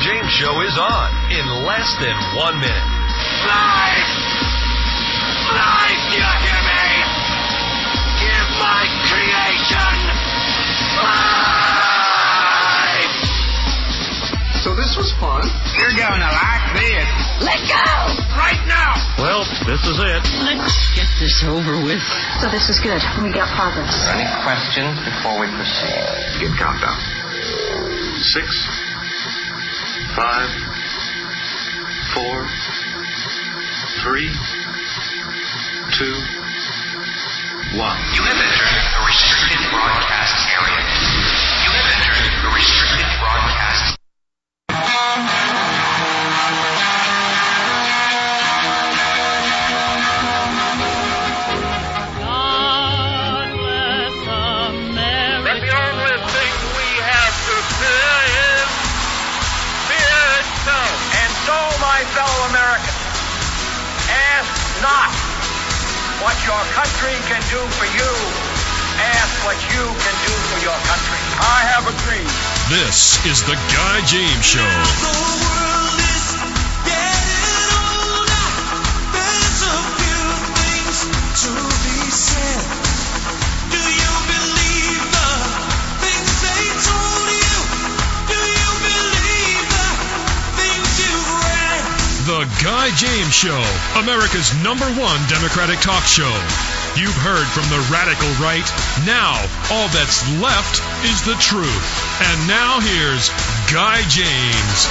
James Show is on in less than 1 minute. Life! Life, do you hear me? Give my creation life! So this was fun. You're gonna like this. Let go! Right now! Well, this is it. Let's get this over with. So this is good. We got progress. Any questions before we proceed? Get countdown. 6, 5, 4, 3, 2, 1. You have entered a restricted broadcast area. You have entered a restricted broadcast. God bless America. The only thing we have to fear is fear itself. And so, my fellow Americans, ask not what your country can do for you. Ask what you can do for your country. I have a dream. This is the Guy James Show. The world is getting older. There's a few things to be said. Do you believe the things they told you? Do you believe the things you've read? The Guy James Show, America's #1 Democratic talk show. You've heard from the radical right. Now, all that's left is the truth. And now here's Guy James.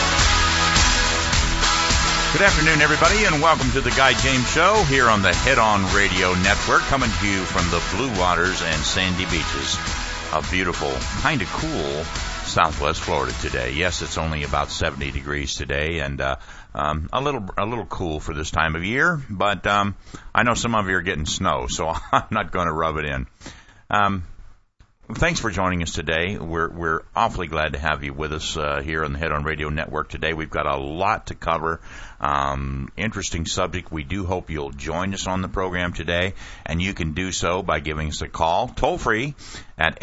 Good afternoon, everybody, and welcome to the Guy James Show here on the Head On Radio Network, coming to you from the blue waters and sandy beaches of beautiful, kind of cool Southwest Florida today. Yes, it's only about 70 degrees today, and a little cool for this time of year, but I know some of you are getting snow, so I'm not going to rub it in. Thanks for joining us today. We're awfully glad to have you with us here on the Head On Radio Network today. We've got a lot to cover. Interesting subject. We do hope you'll join us on the program today, and you can do so by giving us a call, toll free, at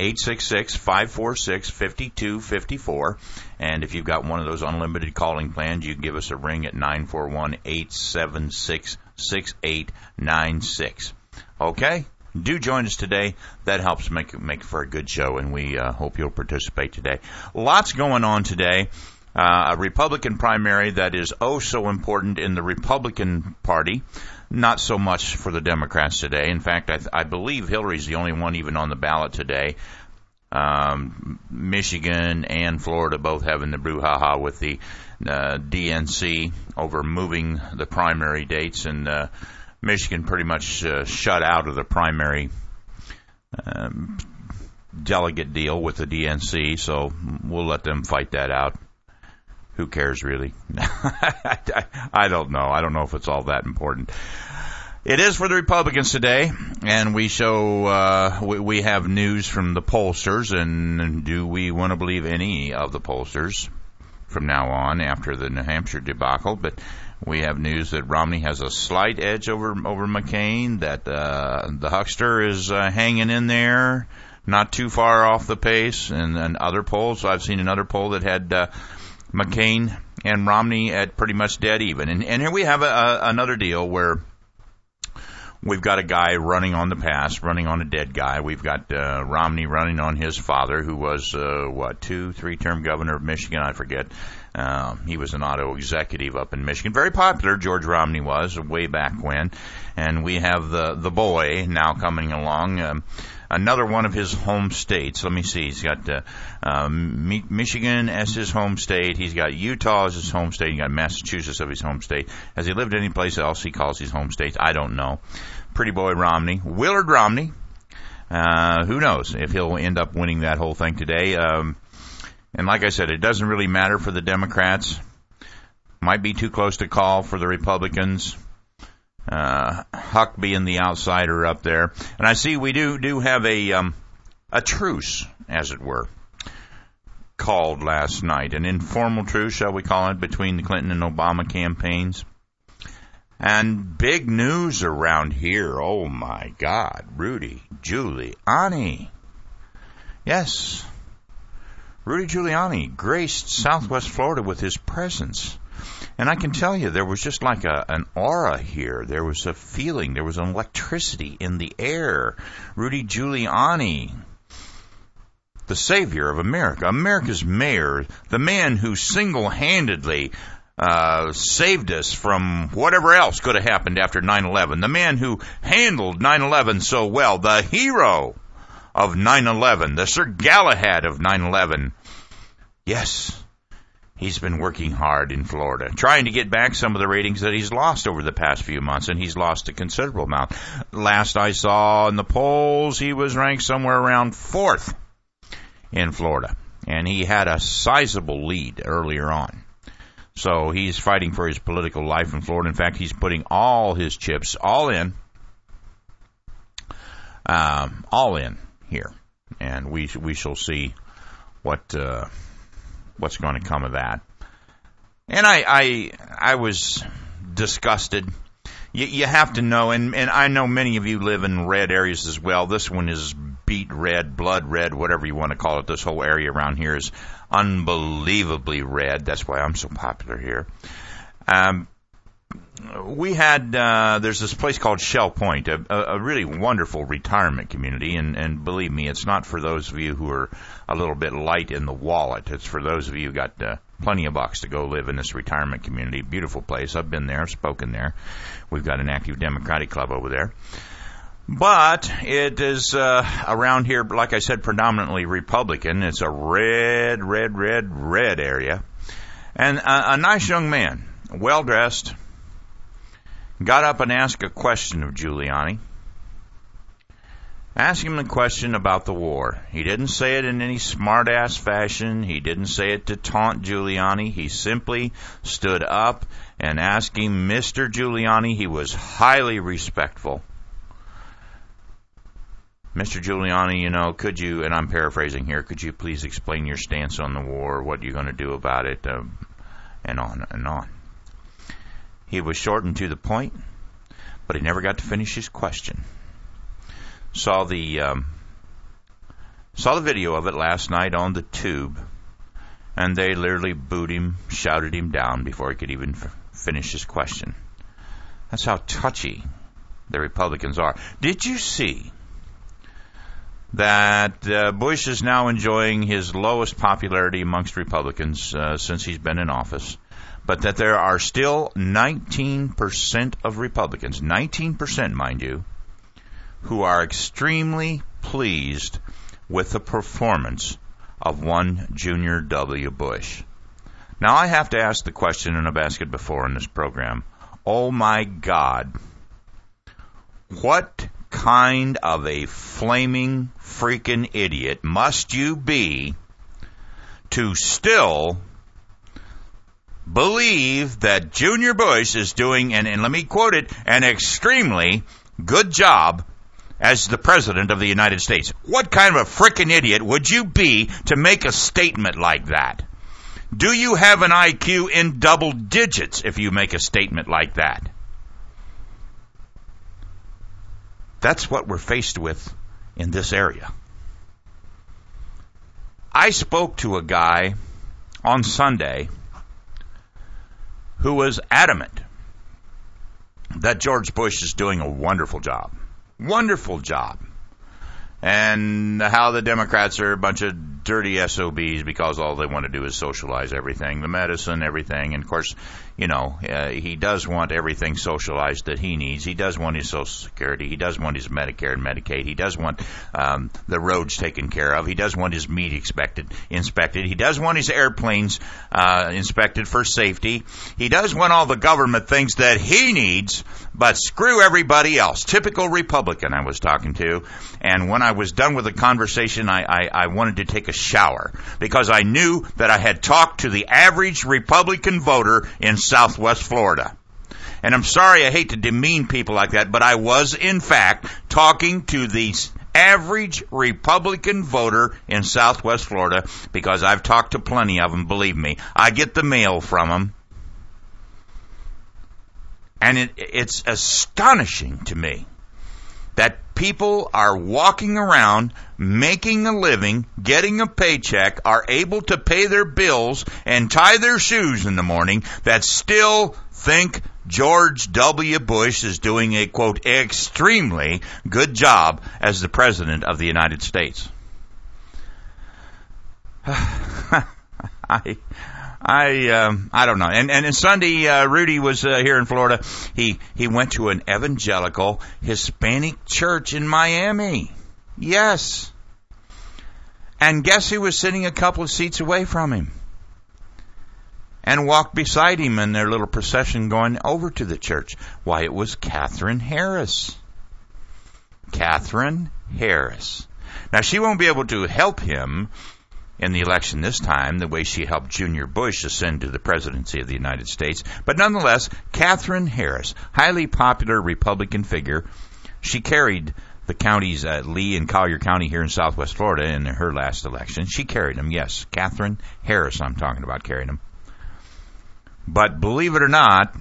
866-546-5254. And if you've got one of those unlimited calling plans, you can give us a ring at 941-876-6896. Okay? Do join us today. That helps make for a good show, and we hope you'll participate today. Lots going on today. A Republican primary that is oh so important in the Republican Party. Not so much for the Democrats today. In fact, I believe Hillary's the only one even on the ballot today. Michigan and Florida both having the brouhaha with the DNC over moving the primary dates, and Michigan pretty much shut out of the primary delegate deal with the DNC, so we'll let them fight that out. Who cares, really? I don't know. I don't know if it's all that important. It is for the Republicans today, and we have news from the pollsters, and do we want to believe any of the pollsters from now on after the New Hampshire debacle? But we have news that Romney has a slight edge over McCain, that the huckster is hanging in there, not too far off the pace, and other polls. I've seen another poll that had McCain and Romney at pretty much dead even. And here we have another deal where we've got a guy running on the past, running on a dead guy. We've got Romney running on his father, who was, 2-3-term governor of Michigan, I forget. He was an auto executive up in Michigan. Very popular, George Romney was, way back when. And we have the boy now coming along, another one of his home states. Let me see. He's got Michigan as his home state. He's got Utah as his home state. He's got Massachusetts as his home state. Has he lived any place else he calls his home states? I don't know. Pretty boy Romney. Willard Romney. Who knows if he'll end up winning that whole thing today. And like I said, it doesn't really matter for the Democrats. Might be too close to call for the Republicans. Huck being the outsider up there. And I see we do have a truce, as it were, called last night. An informal truce, shall we call it, between the Clinton and Obama campaigns. And big news around here. Oh, my God. Rudy Giuliani. Yes. Rudy Giuliani graced Southwest Florida with his presence. And I can tell you, there was just like an aura here. There was a feeling. There was an electricity in the air. Rudy Giuliani, the savior of America, America's mayor, the man who single-handedly saved us from whatever else could have happened after 9/11, the man who handled 9/11 so well, the hero of 9/11, the Sir Galahad of 9/11. Yes, he's been working hard in Florida, trying to get back some of the ratings that he's lost over the past few months, and he's lost a considerable amount. Last I saw in the polls, he was ranked somewhere around 4th in Florida, and he had a sizable lead earlier on. So he's fighting for his political life in Florida. In fact, he's putting all his chips all in here, and we shall see what's going to come of that. And I was disgusted. You have to know, and I know many of you live in red areas as well. This one is beet red, blood red, whatever you want to call it. This whole area around here is unbelievably red. That's why I'm so popular here. We had, there's this place called Shell Point, a really wonderful retirement community, and believe me, it's not for those of you who are a little bit light in the wallet. It's for those of you who got plenty of bucks to go live in this retirement community. Beautiful place. I've been there, spoken there. We've got an active Democratic club over there. But it is around here, like I said, predominantly Republican. It's a red area. And a nice young man, well-dressed, got up and asked a question of Giuliani. Asked him a question about the war. He didn't say it in any smart-ass fashion. He didn't say it to taunt Giuliani. He simply stood up and asked him, Mr. Giuliani. He was highly respectful. Mr. Giuliani, could you, and I'm paraphrasing here, could you please explain your stance on the war, what you're going to do about it, and on and on. He was short and to the point, but he never got to finish his question. Saw the video of it last night on the tube, and they literally booed him, shouted him down before he could even finish his question. That's how touchy the Republicans are. Did you see that Bush is now enjoying his lowest popularity amongst Republicans since he's been in office, but that there are still 19% of Republicans, 19%, mind you, who are extremely pleased with the performance of one Junior W. Bush? Now, I have to ask the question, and I've asked it before in this program. Oh, my God. What kind of a flaming freaking idiot must you be to still believe that Junior Bush is doing, and let me quote it, an extremely good job as the President of the United States? What kind of a frickin' idiot would you be to make a statement like that? Do you have an IQ in double digits if you make a statement like that? That's what we're faced with in this area. I spoke to a guy on Sunday who was adamant that George Bush is doing a wonderful job. Wonderful job. And how the Democrats are a bunch of dirty SOBs because all they want to do is socialize everything, the medicine, everything. And, of course, he does want everything socialized that he needs. He does want his Social Security. He does want his Medicare and Medicaid. He does want the roads taken care of. He does want his meat inspected. He does want his airplanes inspected for safety. He does want all the government things that he needs, but screw everybody else. Typical Republican I was talking to. And when I was done with the conversation, I wanted to take a shower because I knew that I had talked to the average Republican voter in Southwest Florida. And I'm sorry, I hate to demean people like that, but I was, in fact, talking to the average Republican voter in Southwest Florida because I've talked to plenty of them, believe me. I get the mail from them. And it's astonishing to me that people are walking around, making a living, getting a paycheck, are able to pay their bills and tie their shoes in the morning that still think George W. Bush is doing a, quote, extremely good job as the President of the United States. I don't know. And Sunday, Rudy was here in Florida. He went to an evangelical Hispanic church in Miami. Yes. And guess who was sitting a couple of seats away from him? And walked beside him in their little procession going over to the church. Why, it was Katherine Harris. Katherine Harris. Now, she won't be able to help him in the election this time the way she helped Junior Bush ascend to the presidency of the United States. But nonetheless, Katherine Harris, highly popular Republican figure, she carried the counties, Lee and Collier County here in southwest Florida in her last election. She carried them, yes. Katherine Harris, I'm talking about, carried them. But believe it or not,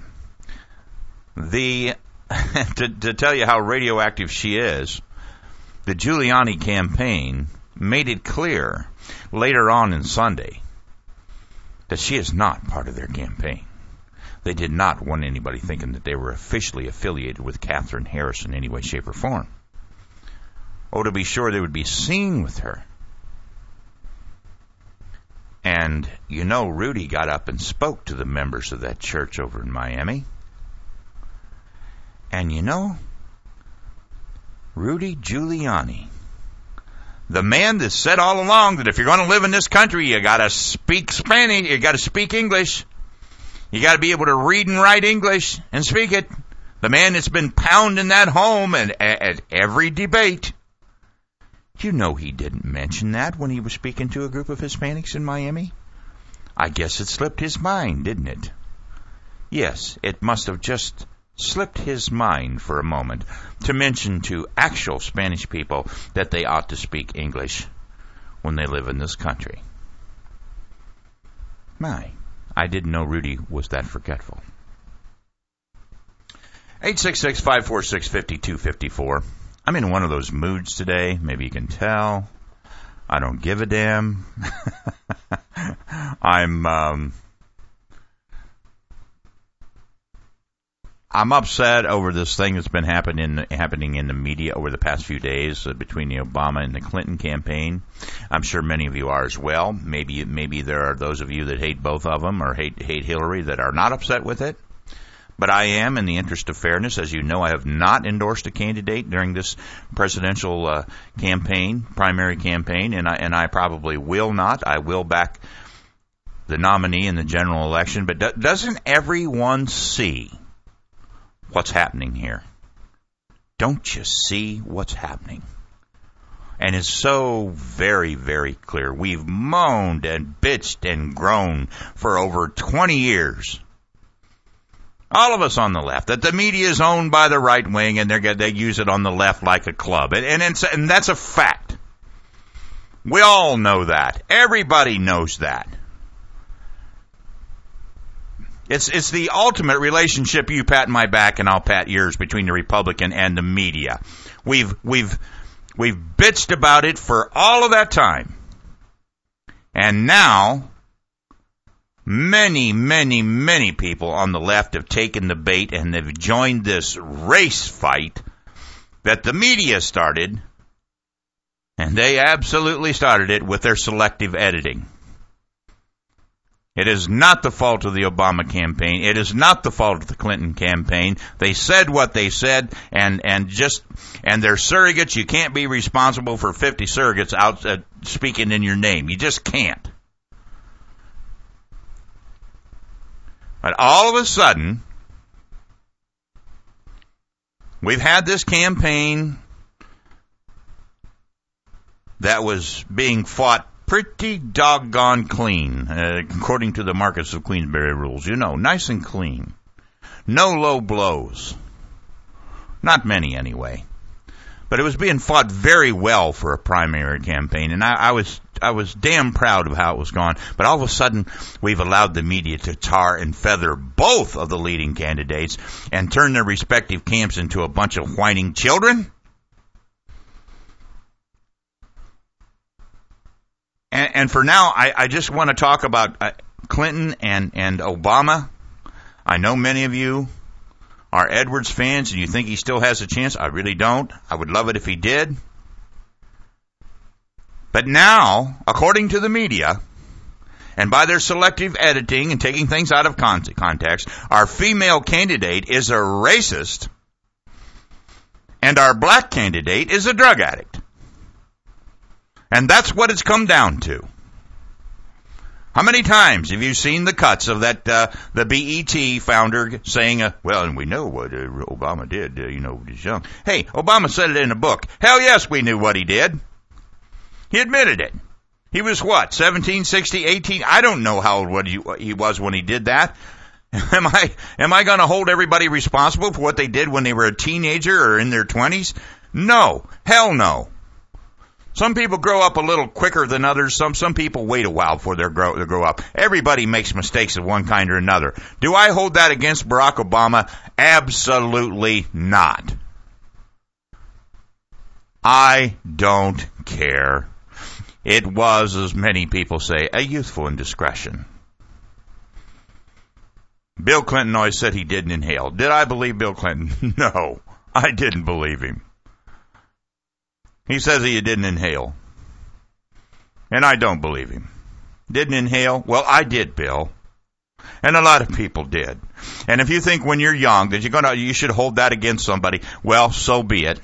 to tell you how radioactive she is, the Giuliani campaign made it clear later on in Sunday that she is not part of their campaign. They did not want anybody thinking that they were officially affiliated with Katherine Harris in any way, shape, or form. Oh, to be sure, they would be seen with her. And, you know, Rudy got up and spoke to the members of that church over in Miami. And, you know, Rudy Giuliani, the man that said all along that if you're going to live in this country, you got to speak Spanish, you got to speak English. You got to be able to read and write English and speak it. The man that's been pounding that home at every debate. You know he didn't mention that when he was speaking to a group of Hispanics in Miami. I guess it slipped his mind, didn't it? Yes, it must have just slipped his mind for a moment to mention to actual Spanish people that they ought to speak English when they live in this country. My, I didn't know Rudy was that forgetful. 866-546-5254. I'm in one of those moods today. Maybe you can tell. I don't give a damn. I'm upset over this thing that's been happening in the media over the past few days between the Obama and the Clinton campaign. I'm sure many of you are as well. Maybe there are those of you that hate both of them or hate Hillary that are not upset with it. But I am, in the interest of fairness, as you know, I have not endorsed a candidate during this presidential primary campaign, and I probably will not. I will back the nominee in the general election. But doesn't everyone see what's happening here? Don't you see what's happening? And it's so very, very clear. We've moaned and bitched and groaned for over 20 years. All of us on the left, that the media is owned by the right wing and they use it on the left like a club. And that's a fact. We all know that. Everybody knows that. It's the ultimate relationship. You pat my back and I'll pat yours between the Republican and the media. We've bitched about it for all of that time. And now many, many, many people on the left have taken the bait and they've joined this race fight that the media started, and they absolutely started it with their selective editing. It is not the fault of the Obama campaign. It is not the fault of the Clinton campaign. They said what they said, and they're surrogates. You can't be responsible for 50 surrogates out speaking in your name. You just can't. But all of a sudden, we've had this campaign that was being fought pretty doggone clean, according to the Marcus of Queensberry rules. You know, nice and clean. No low blows. Not many, anyway. But it was being fought very well for a primary campaign, and I was damn proud of how it was going. But all of a sudden, we've allowed the media to tar and feather both of the leading candidates and turn their respective camps into a bunch of whining children. And for now, I just want to talk about Clinton and Obama. I know many of you are Edwards fans and you think he still has a chance. I really don't. I would love it if he did. But now, according to the media, and by their selective editing and taking things out of context, our female candidate is a racist and our black candidate is a drug addict. And that's what it's come down to. How many times have you seen the cuts of that the BET founder saying, well, and we know what Obama did, when he was young. Hey, Obama said it in a book. Hell yes, we knew what he did. He admitted it. He was what, 17, 60, 18? I don't know how old he was when he did that. Am I going to hold everybody responsible for what they did when they were a teenager or in their 20s? No. Hell no. Some people grow up a little quicker than others. Some people wait a while before they grow up. Everybody makes mistakes of one kind or another. Do I hold that against Barack Obama? Absolutely not. I don't care. It was, as many people say, a youthful indiscretion. Bill Clinton always said he didn't inhale. Did I believe Bill Clinton? No, I didn't believe him. He says he didn't inhale. And I don't believe him. Didn't inhale? Well, I did, Bill. And a lot of people did. And if you think when you're young that you should hold that against somebody, well, so be it.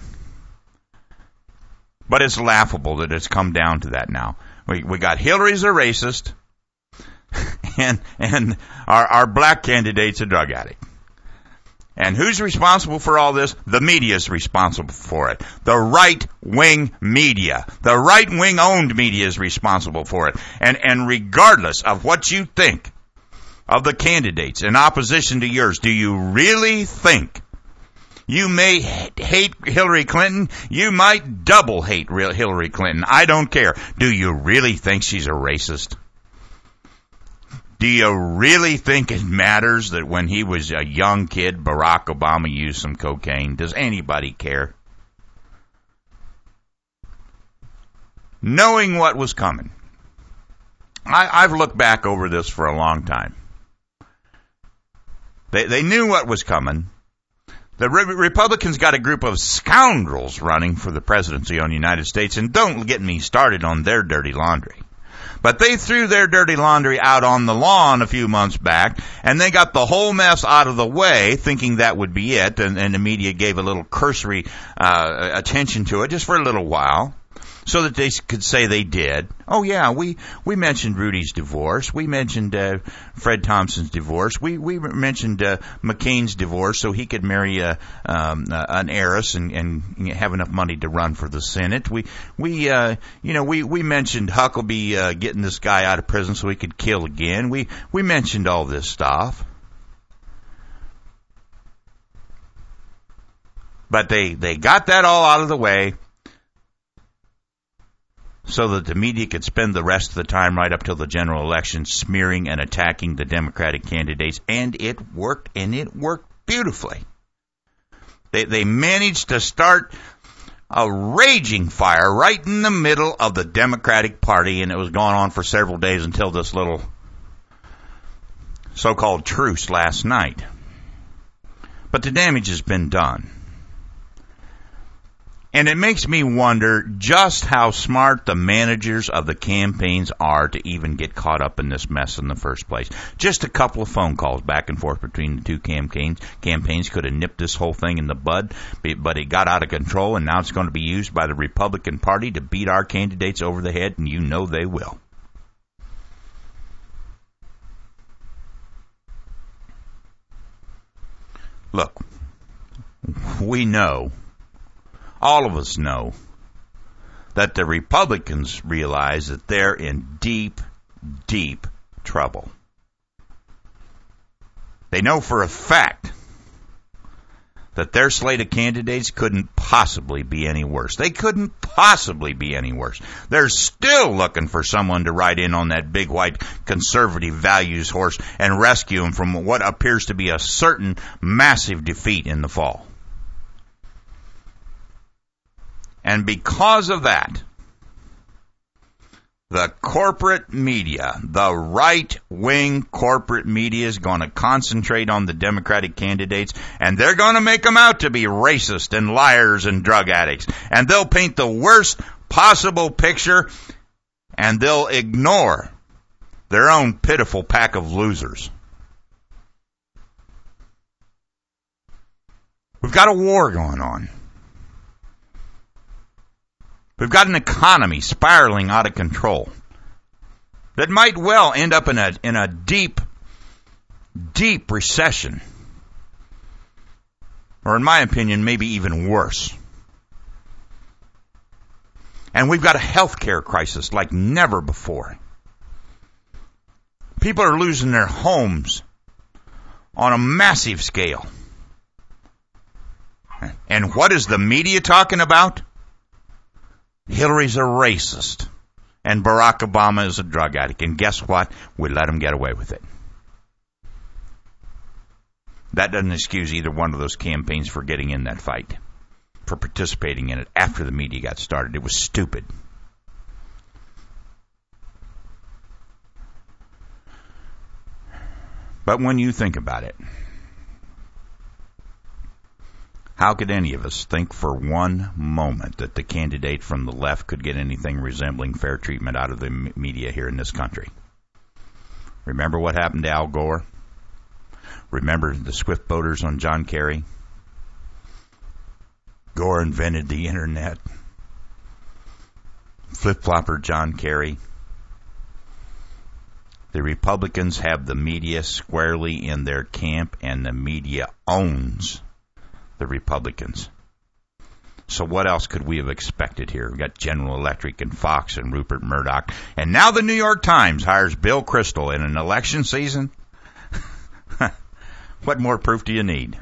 But it's laughable that it's come down to that now. We got Hillary's a racist, and our black candidate's a drug addict. And who's responsible for all this? The media is responsible for it. The right-wing media. The right-wing owned media is responsible for it. And regardless of what you think of the candidates in opposition to yours, do you really think you may hate Hillary Clinton? You might double hate Hillary Clinton. I don't care. Do you really think she's a racist? Do you really think it matters that when he was a young kid, Barack Obama used some cocaine? Does anybody care? Knowing what was coming, I've looked back over this for a long time. They knew what was coming. The Republicans got a group of scoundrels running for the presidency of the United States, and don't get me started on their dirty laundry. But they threw their dirty laundry out on the lawn a few months back, and they got the whole mess out of the way, thinking that would be it, and the media gave a little cursory attention to it just for a little while, so that they could say they did. Oh yeah, we mentioned Rudy's divorce. We mentioned Fred Thompson's divorce. We mentioned McCain's divorce so he could marry an heiress and have enough money to run for the Senate. We mentioned Huckabee getting this guy out of prison so he could kill again. We mentioned all this stuff. But they got that all out of the way, so that the media could spend the rest of the time right up till the general election smearing and attacking the Democratic candidates. And it worked beautifully. They managed to start a raging fire right in the middle of the Democratic Party, and it was going on for several days until this little so-called truce last night. But the damage has been done. And it makes me wonder just how smart the managers of the campaigns are to even get caught up in this mess in the first place. Just a couple of phone calls back and forth between the two campaigns could have nipped this whole thing in the bud, but it got out of control, and now it's going to be used by the Republican Party to beat our candidates over the head, and you know they will. Look, we know, all of us know, that the Republicans realize that they're in deep, deep trouble. They know for a fact that their slate of candidates couldn't possibly be any worse. They couldn't possibly be any worse. They're still looking for someone to ride in on that big white conservative values horse and rescue them from what appears to be a certain massive defeat in the fall. And because of that, The corporate media, the right-wing corporate media is going to concentrate on the Democratic candidates, and they're going to make them out to be racist and liars and drug addicts. And they'll paint the worst possible picture, and they'll ignore their own pitiful pack of losers. We've got a war going on. We've got an economy spiraling out of control that might well end up in a deep, deep recession. Or in my opinion, maybe even worse. And we've got a healthcare crisis like never before. People are losing their homes on a massive scale. And what is the media talking about? Hillary's a racist, and Barack Obama is a drug addict. And guess what? We let him get away with it. That doesn't excuse either one of those campaigns for getting in that fight, for participating in it after the media got started. It was stupid. But when you think about it, how could any of us think for one moment that the candidate from the left could get anything resembling fair treatment out of the media here in this country? Remember what happened to Al Gore? Remember the swift boaters on John Kerry? Gore invented the internet. Flip-flopper John Kerry. The Republicans have the media squarely in their camp, and the media owns the Republicans. So what else could we have expected here? We've got General Electric and Fox and Rupert Murdoch. And now the New York Times hires Bill Kristol in an election season? What more proof do you need?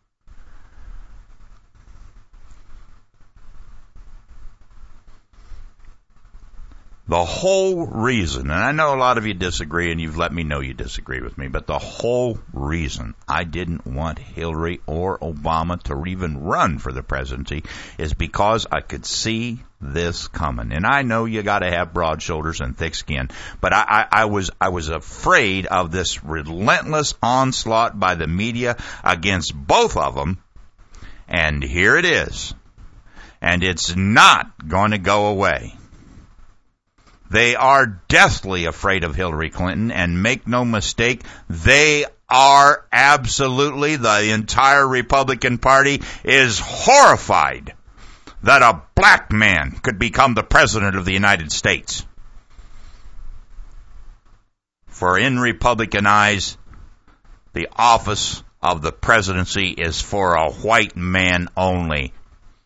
The whole reason, and I know a lot of you disagree, and you've let me know you disagree with me, but the whole reason I didn't want Hillary or Obama to even run for the presidency is because I could see this coming. And I know you got to have broad shoulders and thick skin, but I was afraid of this relentless onslaught by the media against both of them, and here it is. And it's not going to go away. They are deathly afraid of Hillary Clinton, and make no mistake, they are absolutely, the entire Republican Party is horrified that a black man could become the president of the United States. For in Republican eyes, the office of the presidency is for a white man only.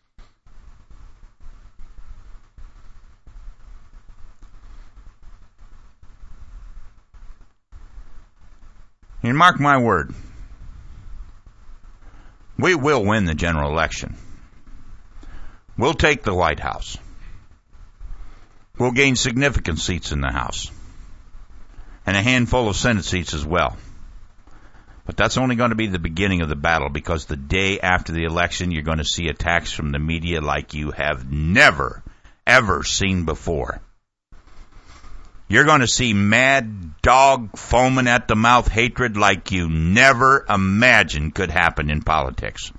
And mark my word, we will win the general election. We'll take the White House. We'll gain significant seats in the House. And a handful of Senate seats as well. But that's only going to be the beginning of the battle, because the day after the election, you're going to see attacks from the media like you have never, ever seen before. You're going to see mad dog foaming at the mouth hatred like you never imagined could happen in politics.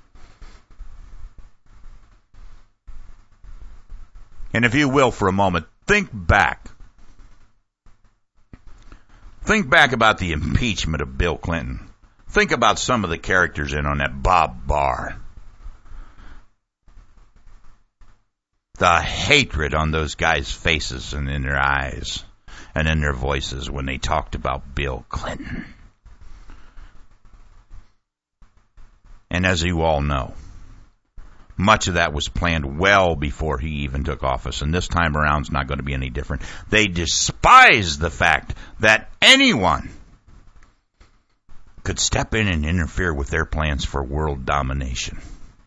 And if you will for a moment, think back. Think back about the impeachment of Bill Clinton. Think about some of the characters in on that Bob Barr. The hatred on those guys' faces and in their eyes and in their voices when they talked about Bill Clinton. And as you all know, much of that was planned well before he even took office, and this time around it's not going to be any different. They despise the fact that anyone could step in and interfere with their plans for world domination.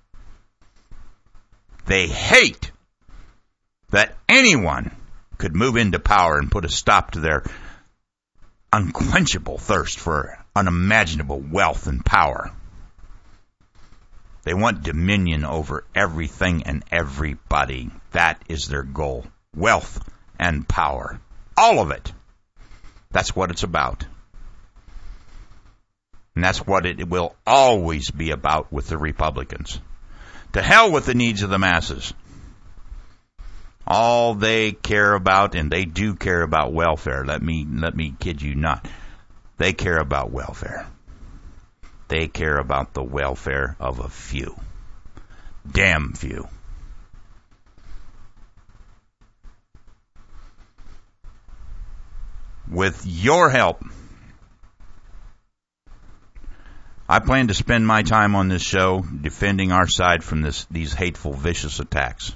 They hate that anyone could move into power and put a stop to their unquenchable thirst for unimaginable wealth and power. They want dominion over everything and everybody. That is their goal. Wealth and power. All of it. That's what it's about. And that's what it will always be about with the Republicans. To hell with the needs of the masses. All they care about, and they do care about welfare. Let me kid you not. They care about welfare. They care about the welfare of a few. Damn few. With your help, I plan to spend my time on this show defending our side from these hateful, vicious attacks.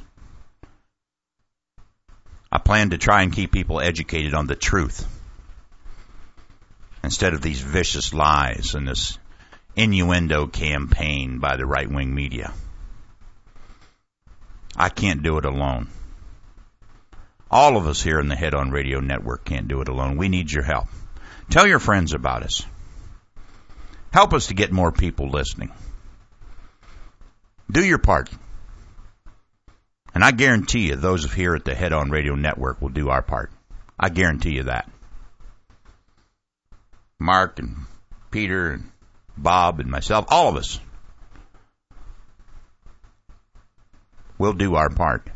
I plan to try and keep people educated on the truth instead of these vicious lies and this innuendo campaign by the right-wing media. I can't do it alone. All of us here in the Head On Radio Network can't do it alone. We need your help. Tell your friends about us. Help us to get more people listening. Do your part. And I guarantee you those here at the Head On Radio Network will do our part. I guarantee you that. Mark and Peter and Bob and myself, all of us, will do our part.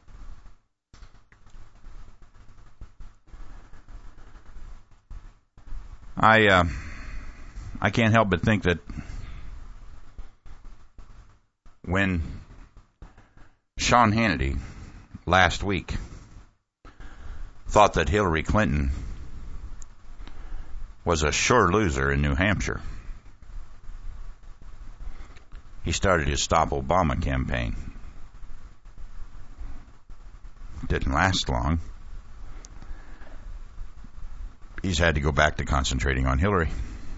I can't help but think that when Sean Hannity last week thought that Hillary Clinton was a sure loser in New Hampshire, he started his Stop Obama campaign. Didn't last long. He's had to go back to concentrating on Hillary.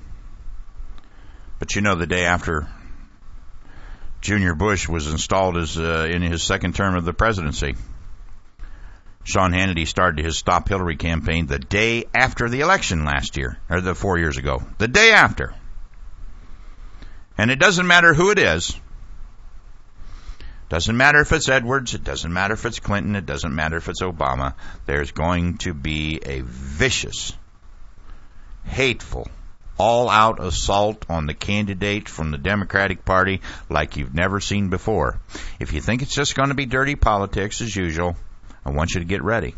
But you know, the day after Junior Bush was installed as in his second term of the presidency, Sean Hannity started his Stop Hillary campaign the day after the election last year, or 4 years ago. The day after. And it doesn't matter who it is. Doesn't matter if it's Edwards. It doesn't matter if it's Clinton. It doesn't matter if it's Obama. There's going to be a vicious, hateful, all-out assault on the candidate from the Democratic Party like you've never seen before. If you think it's just going to be dirty politics as usual, I want you to get ready.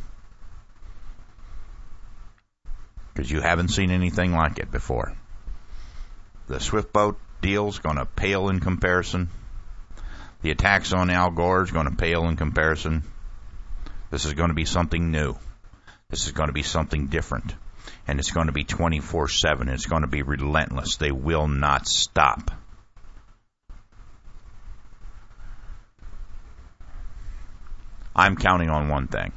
Because you haven't seen anything like it before. The Swift boat deal's going to pale in comparison. The attacks on Al Gore is going to pale in comparison. This is going to be something new. This is going to be something different. And it's going to be 24/7. It's going to be relentless. They will not stop. I'm counting on one thing.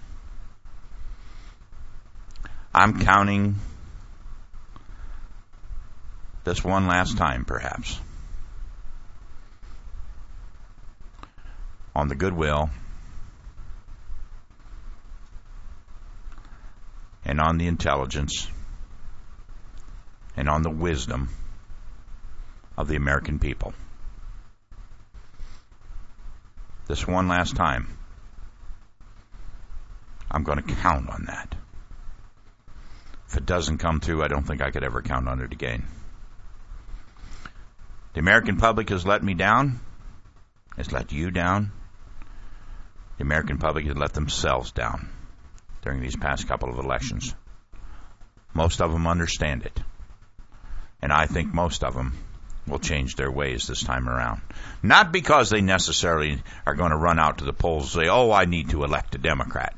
I'm counting this one last time, perhaps, on the goodwill and on the intelligence and on the wisdom of the American people. This one last time, I'm going to count on that. If it doesn't come through, I don't think I could ever count on it again. The American public has let me down. Has let you down. The American public has let themselves down during these past couple of elections. Most of them understand it. And I think most of them will change their ways this time around. Not because they necessarily are going to run out to the polls and say, oh, I need to elect a Democrat.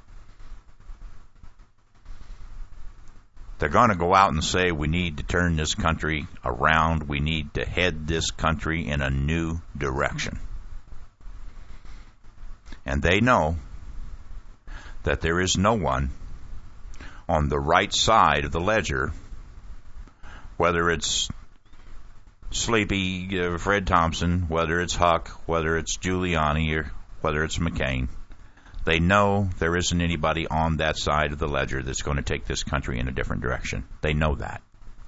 They're going to go out and say, we need to turn this country around. We need to head this country in a new direction. And they know that there is no one on the right side of the ledger, whether it's sleepy Fred Thompson, whether it's Huck, whether it's Giuliani, or whether it's McCain. They know there isn't anybody on that side of the ledger that's going to take this country in a different direction. They know that.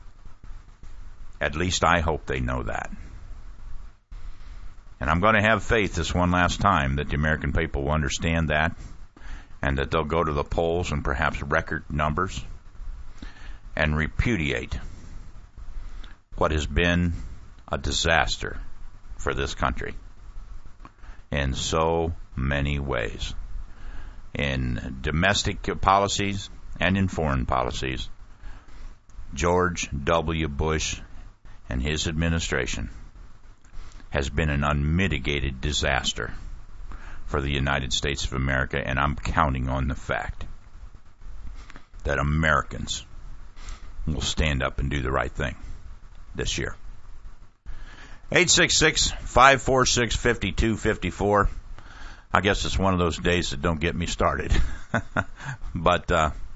At least I hope they know that. And I'm going to have faith this one last time that the American people will understand that and that they'll go to the polls in perhaps record numbers and repudiate what has been a disaster for this country in so many ways, in domestic policies and in foreign policies. George W. Bush and his administration has been an unmitigated disaster for the United States of America, and I'm counting on the fact that Americans will stand up and do the right thing this year. 866-546-5254. I guess it's one of those days that don't get me started. But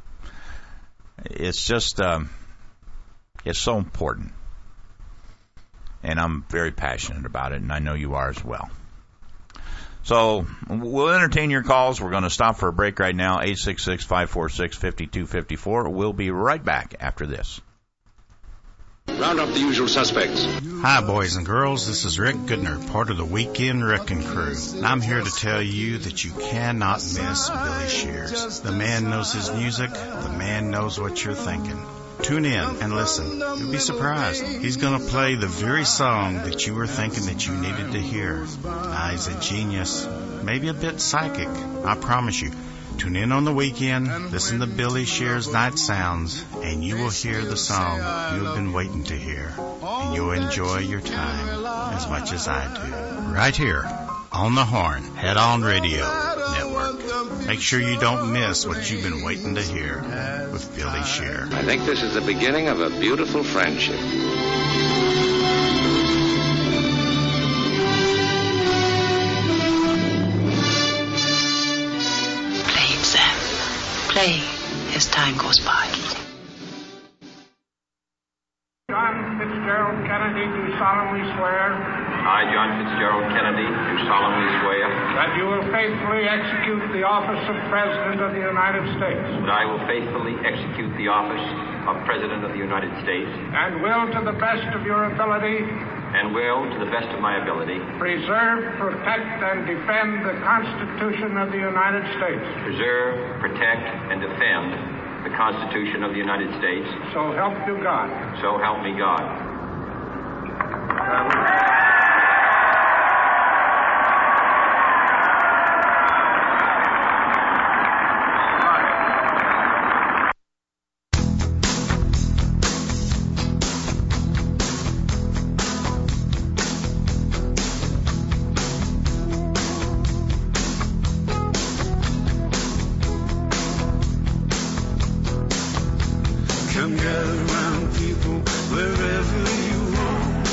it's just, it's so important. And I'm very passionate about it, and I know you are as well. So we'll entertain your calls. We're going to stop for a break right now, 866-546-5254. We'll be right back after this. Round up the usual suspects. Hi, boys and girls. This is Rick Goodner, part of the Weekend Wrecking Crew. And I'm here to tell you that you cannot miss Billy Shears. The man knows his music. The man knows what you're thinking. Tune in and listen. You'll be surprised. He's going to play the very song that you were thinking that you needed to hear. Now, he's a genius, maybe a bit psychic. I promise you. Tune in on the weekend, listen to Billy Shears' Night Sounds, and you will hear the song you've been waiting to hear. And you'll enjoy your time as much as I do. Right here on the Horn Head On Radio Network. Make sure you don't miss what you've been waiting to hear with Billy Shear. I think this is the beginning of a beautiful friendship. Play as time goes by. John Fitzgerald Kennedy, do solemnly swear. I, John Fitzgerald Kennedy, do solemnly swear that you will faithfully execute the office of President of the United States. that I will faithfully execute the office of President of the United States And will, to the best of your ability, and will, to the best of my ability, preserve, protect, and defend the Constitution of the United States. preserve, protect, and defend the Constitution of the United States. So help you God. So help me God. Come gather round, people, wherever you roam,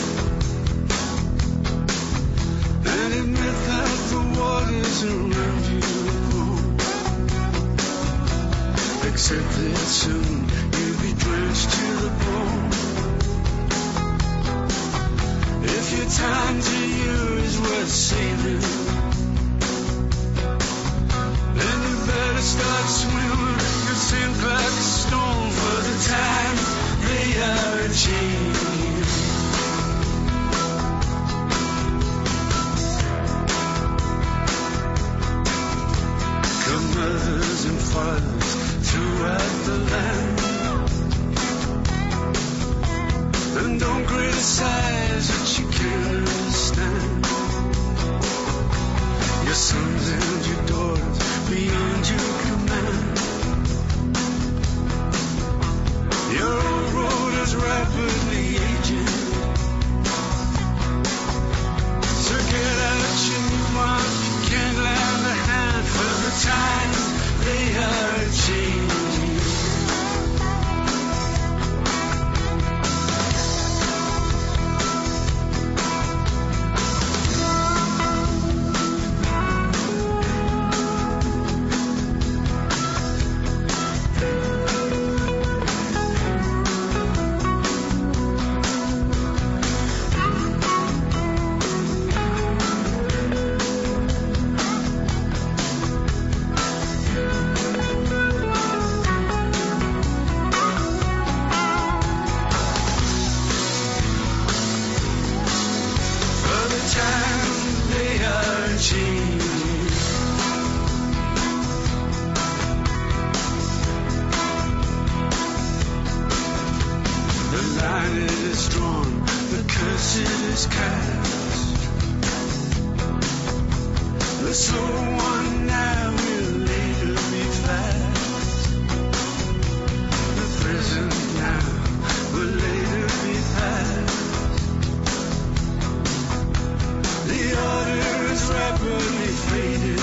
and admit that the waters around you are cold. Accept that soon you'll be drenched to the bone. If your time to you is worth saving, then you better start swimming. You sink like a stone for the times they are changing. Come mothers and fathers throughout the land, and don't criticize what you can't understand. Your sons and your daughters beyond your command. Your old road is rapidly aging, so get out your new one. You can't lend a hand for the times they are changing. curses cast. The slow one now will later be fast. The present now will later be past. The order is rapidly fading.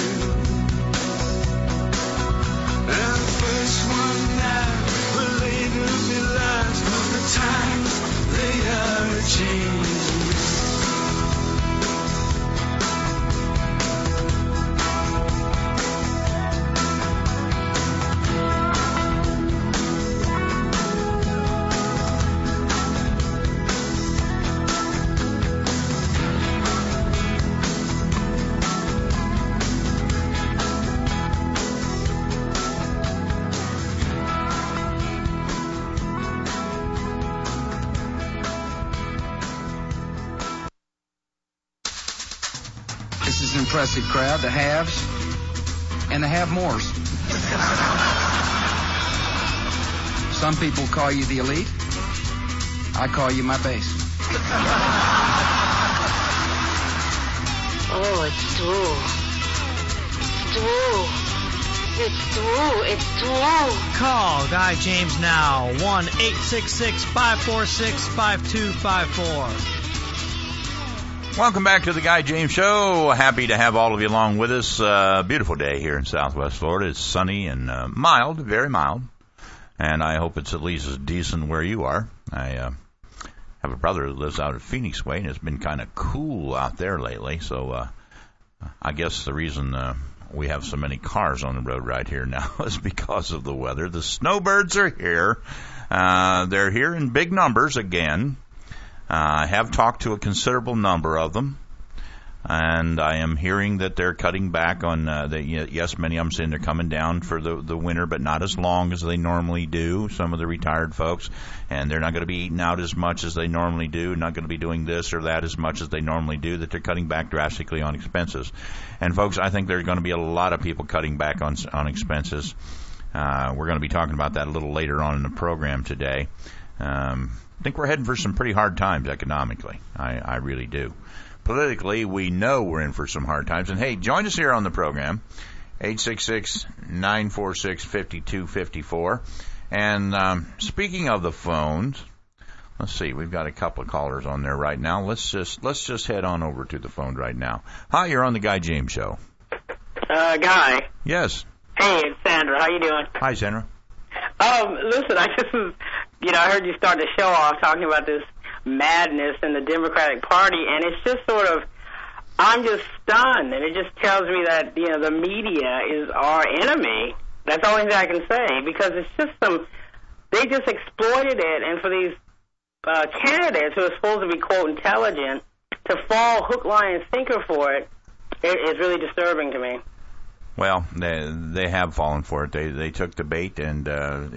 And the first one now will later be last. But the times, they are changing. Impressive crowd, the haves and the have-mores. Some people call you the elite. I call you my base. Oh, it's true. It's true. It's true. Call Guy James now. 1-866-546-5254. Welcome back to the Guy James Show. Happy to have all of you along with us. Beautiful day here in Southwest Florida. It's sunny and mild, very mild. And I hope it's at least as decent where you are. I have a brother who lives out at Phoenix Way, and it's been kind of cool out there lately. So I guess the reason we have so many cars on the road right here now is because of the weather. The snowbirds are here. They're here in big numbers again. I have talked to a considerable number of them, and I am hearing that they're cutting back on, yes, many of them saying they're coming down for the winter, but not as long as they normally do, some of the retired folks, and they're not going to be eating out as much as they normally do, not going to be doing this or that as much as they normally do, that they're cutting back drastically on expenses. And, folks, I think there's going to be a lot of people cutting back on expenses. We're going to be talking about that a little later on in the program today. I think we're heading for some pretty hard times economically. I really do. Politically, we know we're in for some hard times. And, hey, join us here on the program, 866-946-5254. And speaking of the phones, let's see, we've got a couple of callers on there right now. Let's just head on over to the phone right now. Hi, you're on the Guy James Show. Guy. Yes. Hey, it's Sandra. How you doing? Hi, Sandra. Listen, I just was, I heard you start the show off talking about this madness in the Democratic Party, and it's just sort of, I'm just stunned, and it just tells me that, the media is our enemy. That's the only thing I can say, because it's just they just exploited it, and for these candidates who are supposed to be, quote, intelligent, to fall hook, line, and sinker for it, it's really disturbing to me. Well, they have fallen for it. They took the bait, and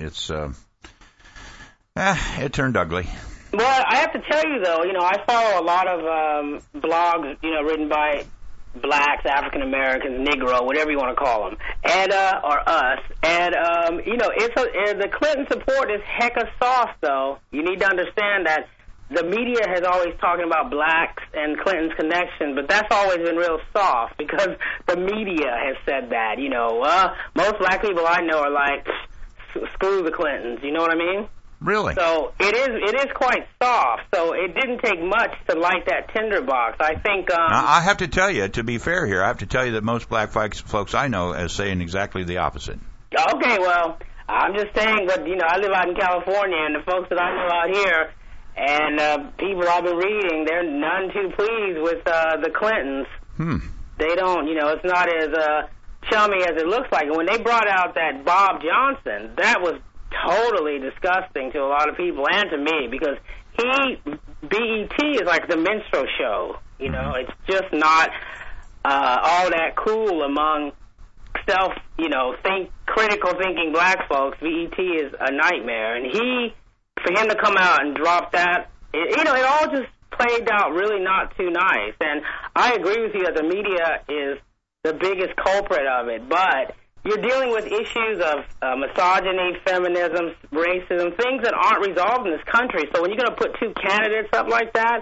it turned ugly. Well, I have to tell you, though, I follow a lot of blogs, written by blacks, African Americans, Negro, whatever you want to call them, and or us. And the Clinton support is hecka soft, though. You need to understand that the media has always talking about blacks and Clinton's connection, but that's always been real soft because the media has said that. Most black people I know are like, screw the Clintons. You know what I mean? Really? So it is quite soft. So it didn't take much to light that tinderbox. I think. Now, I have to tell you, to be fair here, I have to tell you that most black folks I know are saying exactly the opposite. Okay, well, I'm just saying, but I live out in California, and the folks that I know out here. And people I've been reading, they're none too pleased with the Clintons. They don't, it's not as chummy as it looks like. And when they brought out that Bob Johnson, that was totally disgusting to a lot of people and to me because BET is like the minstrel show. It's just not all that cool among critical thinking black folks. BET is a nightmare. And for him to come out and drop that, it all just played out really not too nice. And I agree with you that the media is the biggest culprit of it, but you're dealing with issues of misogyny, feminism, racism, things that aren't resolved in this country. So when you're going to put two candidates up like that,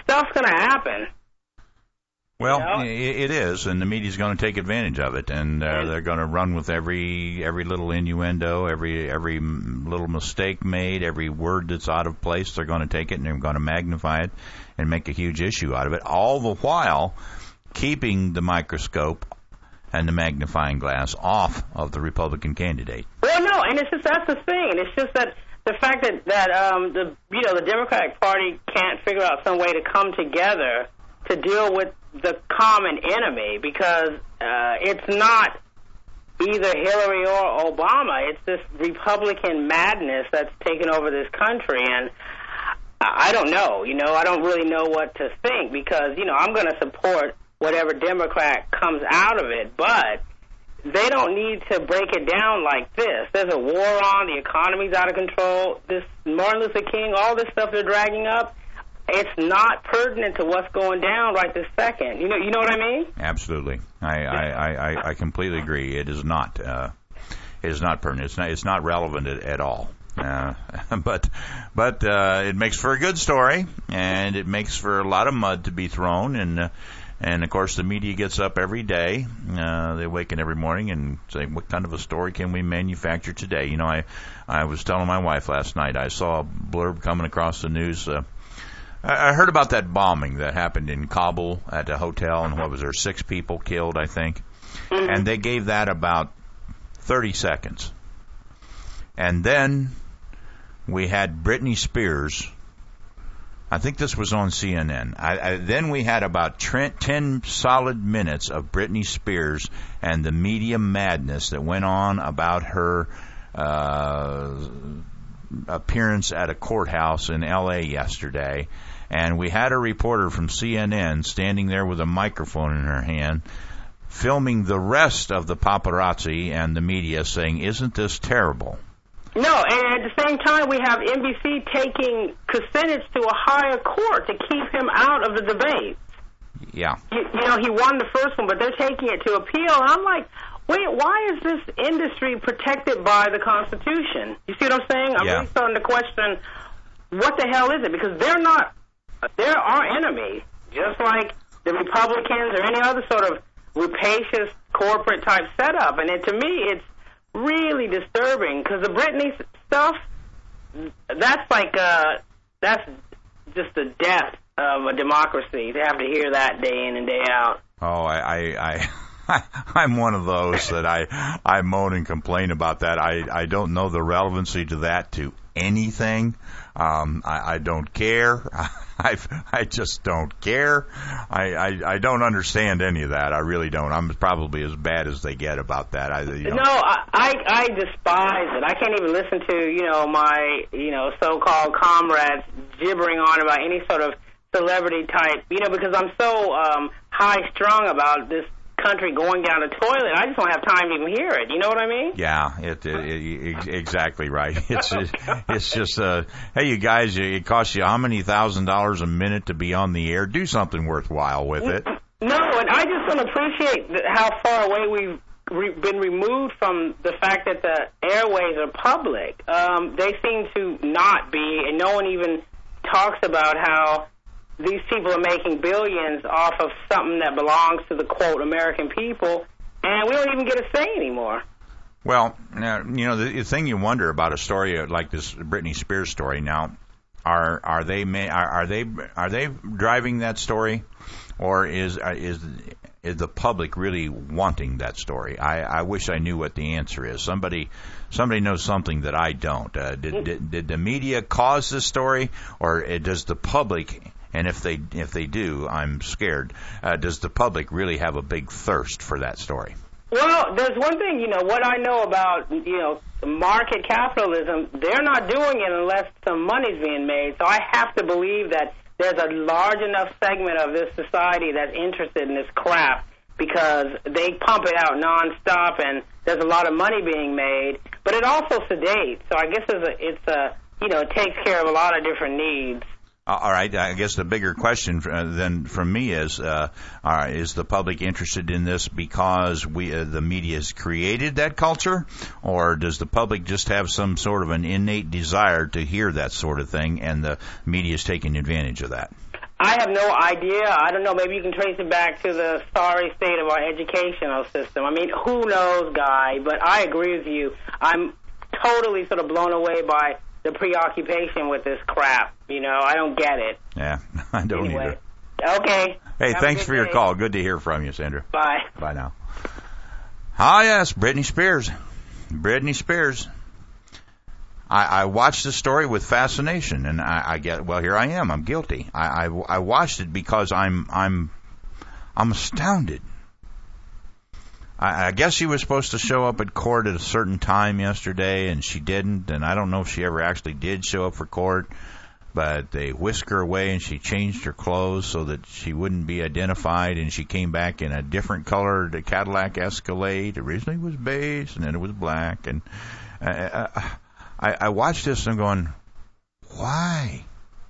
stuff's going to happen. Well, it is, and the media's going to take advantage of it, and they're going to run with every little innuendo, every little mistake made, every word that's out of place. They're going to take it and they're going to magnify it and make a huge issue out of it, all the while keeping the microscope and the magnifying glass off of the Republican candidate. Well, no, and it's just that's the thing. It's just that the fact that the Democratic Party can't figure out some way to come together to deal with the common enemy, because it's not either Hillary or Obama. It's this Republican madness that's taken over this country, and I don't know. I don't really know what to think, because I'm going to support whatever Democrat comes out of it, but they don't need to break it down like this. There's a war on, the economy's out of control, this Martin Luther King, all this stuff they're dragging up, it's not pertinent to what's going down right this second. You know what I mean? Absolutely. I completely agree. It is not. It is not pertinent. It's not relevant at all. But it makes for a good story, and it makes for a lot of mud to be thrown, and of course the media gets up every day. They awaken every morning and say, what kind of a story can we manufacture today? I was telling my wife last night, I saw a blurb coming across the news. I heard about that bombing that happened in Kabul at a hotel, and what was there, 6 people killed, I think. Mm-hmm. And they gave that about 30 seconds. And then we had Britney Spears. I think this was on CNN. Then we had about 10 solid minutes of Britney Spears and the media madness that went on about her appearance at a courthouse in L.A. yesterday. And we had a reporter from CNN standing there with a microphone in her hand, filming the rest of the paparazzi and the media saying, isn't this terrible? No, and at the same time, we have NBC taking Kucinich to a higher court to keep him out of the debate. Yeah. He won the first one, but they're taking it to appeal. And I'm like, wait, why is this industry protected by the Constitution? You see what I'm saying? I'm really starting to question, what the hell is it? Because they're our enemy, just like the Republicans or any other sort of rapacious corporate type setup. And to me, it's really disturbing, because the Britney stuff, that's just the death of a democracy, to have to hear that day in and day out. Oh, I'm one of those that I moan and complain about that. I don't know the relevancy to that to anything. I don't care. I just don't care. I don't understand any of that. I really don't. I'm probably as bad as they get about that. I despise it. I can't even listen to my so-called comrades gibbering on about any sort of celebrity type, because I'm so high-strung about this country going down the toilet. I just don't have time to even hear it. You know what I mean? Yeah, exactly right. It's just hey, you guys, it costs you how many $1,000s a minute to be on the air? Do something worthwhile with it. No, and I just don't appreciate how far away we've been removed from the fact that the airways are public. They seem to not be, and no one even talks about how these people are making billions off of something that belongs to the, quote, American people, and we don't even get a say anymore. Well, the thing you wonder about a story like this Britney Spears story now, are they driving that story, or is the public really wanting that story? I wish I knew what the answer is. Somebody knows something that I don't. Did the media cause this story, or does the public? And if they do, I'm scared. Does the public really have a big thirst for that story? Well, there's one thing, what I know about, market capitalism, they're not doing it unless some money's being made. So I have to believe that there's a large enough segment of this society that's interested in this crap, because they pump it out nonstop and there's a lot of money being made. But it also sedates. So I guess it takes care of a lot of different needs. All right. I guess the bigger question then from me is the public interested in this because the media has created that culture, or does the public just have some sort of an innate desire to hear that sort of thing, and the media is taking advantage of that? I have no idea. I don't know. Maybe you can trace it back to the sorry state of our educational system. I mean, who knows, Guy? But I agree with you. I'm totally sort of blown away by the preoccupation with this crap. You know, I don't get it. Yeah, I don't either. Okay. Hey, Have thanks a good for your day. call. Good to hear from you, Sandra. Bye. Bye now. Ah, yes, Britney Spears. Britney Spears. I watched the story with fascination, and I get, well, here I am. I'm guilty. I watched it because I'm astounded. I guess she was supposed to show up at court at a certain time yesterday, and she didn't, and I don't know if she ever actually did show up for court, but they whisked her away, and she changed her clothes so that she wouldn't be identified, and she came back in a different colored Cadillac Escalade. Originally it was beige, and then it was black, and I watched this and I'm going, why?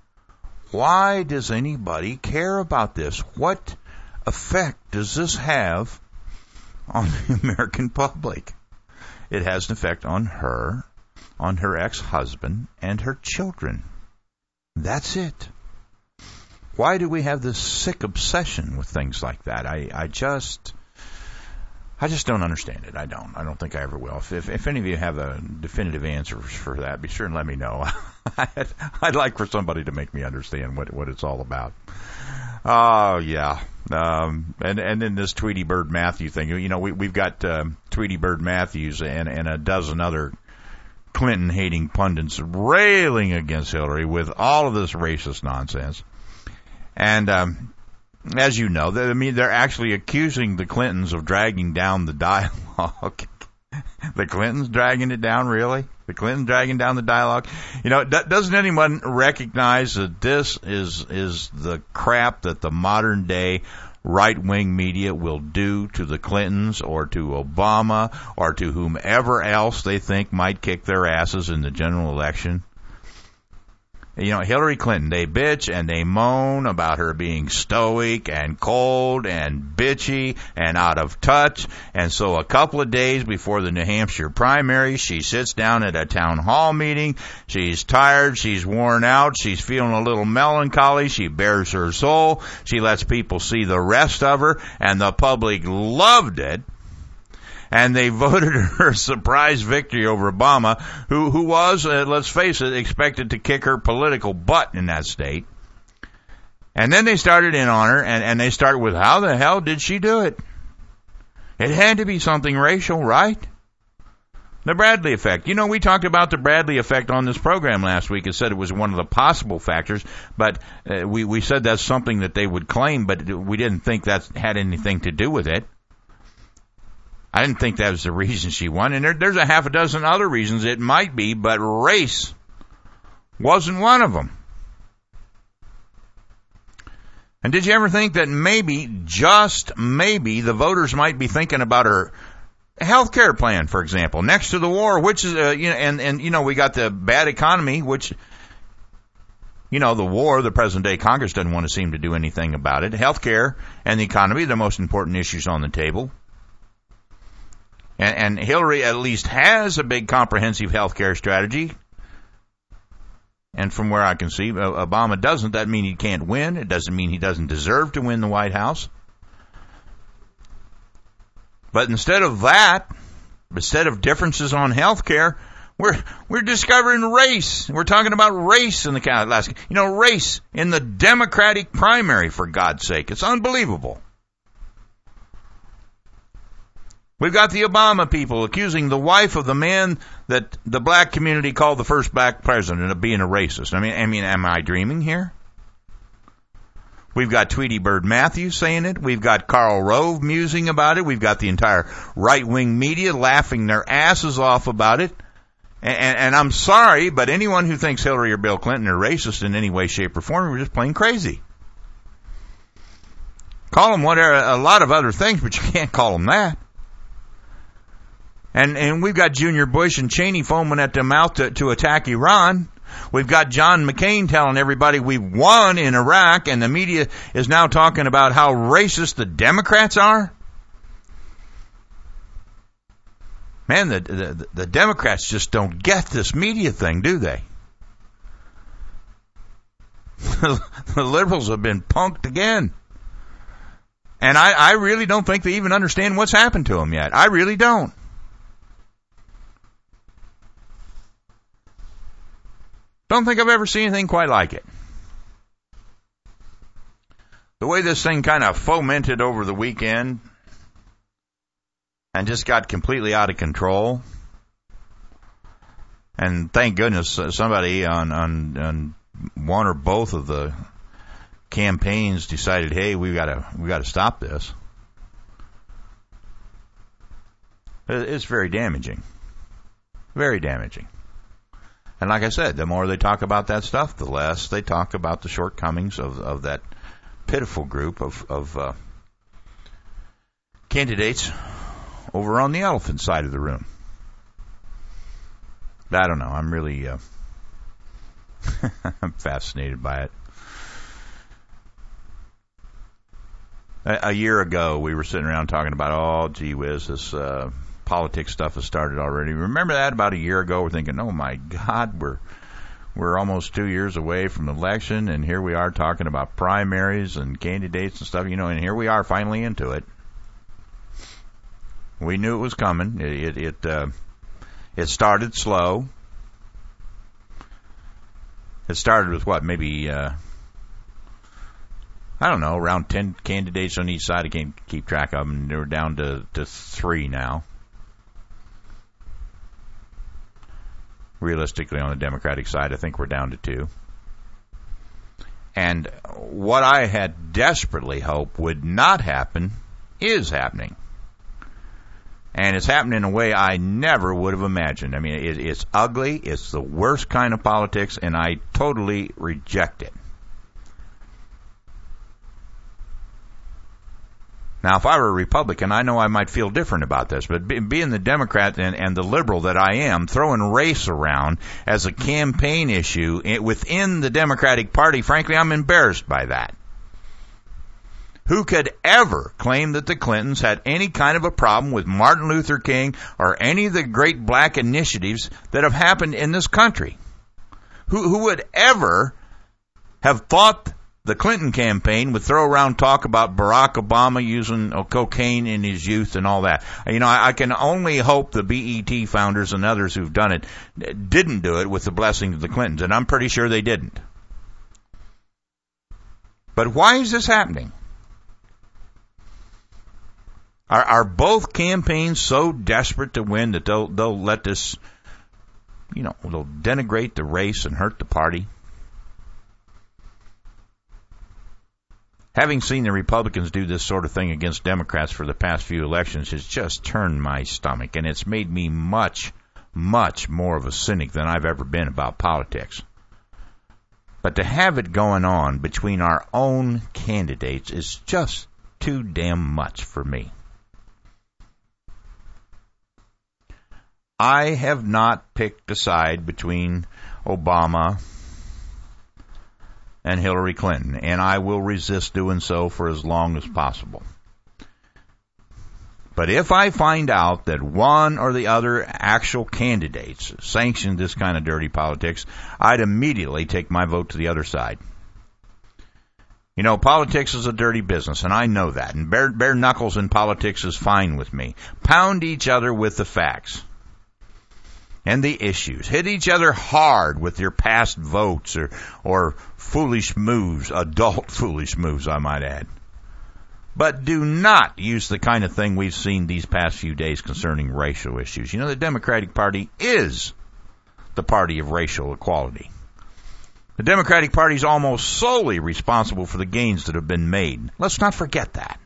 Why does anybody care about this? What effect does this have on the American public? It has an effect on her ex-husband, and her children. That's it. Why do we have this sick obsession with things like that? I just don't understand it. I don't think I ever will. If any of you have a definitive answer for that, be sure and let me know. I'd like for somebody to make me understand what it's all about. Oh, yeah. And then this Tweety Bird Matthew thing. You know, we've got Tweety Bird Matthews and a dozen other Clinton-hating pundits railing against Hillary with all of this racist nonsense. And as you know, they're actually accusing the Clintons of dragging down the dialogue. The Clintons dragging it down, really? The Clintons dragging down the dialogue? You know, doesn't anyone recognize that this is the crap that the modern day right-wing media will do to the Clintons or to Obama or to whomever else they think might kick their asses in the general election? You know, Hillary Clinton, they bitch and they moan about her being stoic and cold and bitchy and out of touch. And so a couple of days before the New Hampshire primary, she sits down at a town hall meeting. She's tired. She's worn out. She's feeling a little melancholy. She bares her soul. She lets people see the rest of her, and the public loved it. And they voted her a surprise victory over Obama, who was, let's face it, expected to kick her political butt in that state. And then they started in on her, and they started with, how the hell did she do it? It had to be something racial, right? The Bradley effect. You know, we talked about the Bradley effect on this program last week and said it was one of the possible factors, but we said that's something that they would claim, but we didn't think that had anything to do with it. I didn't think that was the reason she won. And there's a half a dozen other reasons it might be, but race wasn't one of them. And did you ever think that maybe, just maybe, the voters might be thinking about her health care plan, for example, next to the war, which is, we got the bad economy, which, the war, the present day Congress doesn't want to seem to do anything about it. Health care and the economy, the most important issues on the table. And Hillary at least has a big comprehensive health care strategy. And from where I can see, Obama doesn't. That mean he can't win. It doesn't mean he doesn't deserve to win the White House. But instead of that, instead of differences on health care, we're discovering race. We're talking about race in the last, race in the Democratic primary, for God's sake. It's unbelievable. We've got the Obama people accusing the wife of the man that the black community called the first black president of being a racist. I mean, am I dreaming here? We've got Tweety Bird Matthews saying it. We've got Karl Rove musing about it. We've got the entire right-wing media laughing their asses off about it. And I'm sorry, but anyone who thinks Hillary or Bill Clinton are racist in any way, shape, or form, we're just plain crazy. Call them a lot of other things, but you can't call them that. And we've got Junior Bush and Cheney foaming at the mouth to attack Iran. We've got John McCain telling everybody we've won in Iraq, and the media is now talking about how racist the Democrats are. Man, the Democrats just don't get this media thing, do they? the liberals have been punked again. And I really don't think they even understand what's happened to them yet. I really don't. Don't think I've ever seen anything quite like it. The way this thing kind of fomented over the weekend and just got completely out of control. And thank goodness somebody on one or both of the campaigns decided, hey, we gotta stop this. It's very damaging. Very damaging. And like I said, the more they talk about that stuff, the less they talk about the shortcomings of that pitiful group of candidates over on the elephant side of the room. I don't know. I'm really I'm fascinated by it. A year ago, we were sitting around talking about, oh, gee whiz, this politics stuff has started already. Remember that about a year ago? We're thinking, oh my God, we're almost 2 years away from the election, and here we are talking about primaries and candidates and stuff, and here we are finally into it. We knew it was coming. It started slow. It started with what, maybe I don't know, around 10 candidates on each side. I can't keep track of them. They're down to 3 now. Realistically, on the Democratic side, I think we're down to 2. And what I had desperately hoped would not happen is happening. And it's happening in a way I never would have imagined. I mean, it's ugly. It's the worst kind of politics, and I totally reject it. Now, if I were a Republican, I know I might feel different about this, but being the Democrat and the liberal that I am, throwing race around as a campaign issue within the Democratic Party, frankly, I'm embarrassed by that. Who could ever claim that the Clintons had any kind of a problem with Martin Luther King or any of the great black initiatives that have happened in this country? Who would ever have thought the Clinton campaign would throw around talk about Barack Obama using cocaine in his youth and all that? I can only hope the BET founders and others who've done it didn't do it with the blessing of the Clintons, and I'm pretty sure they didn't. But why is this happening? Are both campaigns so desperate to win that they'll let this, they'll denigrate the race and hurt the party? Having seen the Republicans do this sort of thing against Democrats for the past few elections has just turned my stomach, and it's made me much, much more of a cynic than I've ever been about politics. But to have it going on between our own candidates is just too damn much for me. I have not picked a side between Obama and Hillary Clinton, and I will resist doing so for as long as possible. But if I find out that one or the other actual candidates sanctioned this kind of dirty politics, I'd immediately take my vote to the other side. Politics is a dirty business, and I know that, and bare knuckles in politics is fine with me. Pound each other with the facts and the issues. Hit each other hard with your past votes or foolish moves, adult foolish moves, I might add. But do not use the kind of thing we've seen these past few days concerning racial issues. The Democratic Party is the party of racial equality. The Democratic Party is almost solely responsible for the gains that have been made. Let's not forget that.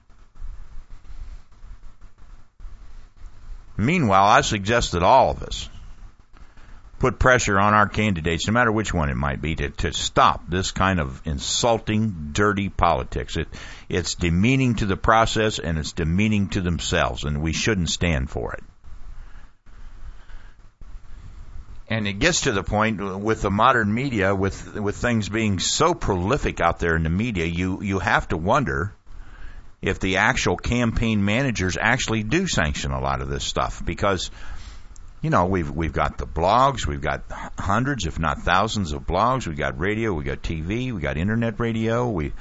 Meanwhile, I suggest that all of us put pressure on our candidates, no matter which one it might be, to stop this kind of insulting, dirty politics. It's demeaning to the process, and it's demeaning to themselves, and we shouldn't stand for it. And it gets to the point with the modern media, with things being so prolific out there in the media, you have to wonder if the actual campaign managers actually do sanction a lot of this stuff, because you know, we've got the blogs, we've got hundreds, if not thousands of blogs, we've got radio, we've got TV, we've got internet radio, we've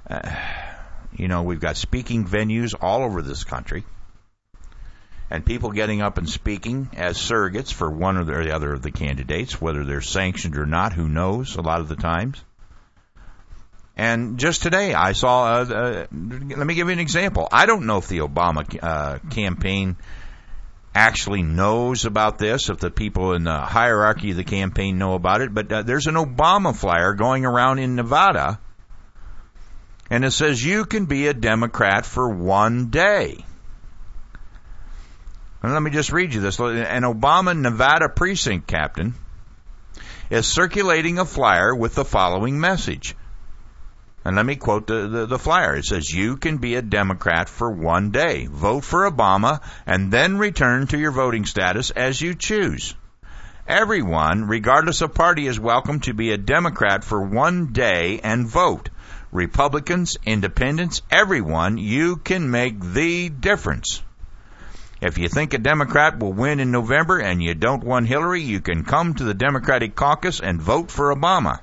got speaking venues all over this country, and people getting up and speaking as surrogates for one or the other of the candidates, whether they're sanctioned or not, who knows, a lot of the times. And just today I saw, let me give you an example. I don't know if the Obama campaign actually knows about this, if the people in the hierarchy of the campaign know about it, but there's an Obama flyer going around in Nevada, and it says you can be a Democrat for one day. And let me just read you this. An Obama Nevada precinct captain is circulating a flyer with the following message. And let me quote the flyer. It says, you can be a Democrat for one day. Vote for Obama and then return to your voting status as you choose. Everyone, regardless of party, is welcome to be a Democrat for one day and vote. Republicans, independents, everyone, you can make the difference. If you think a Democrat will win in November and you don't want Hillary, you can come to the Democratic caucus and vote for Obama.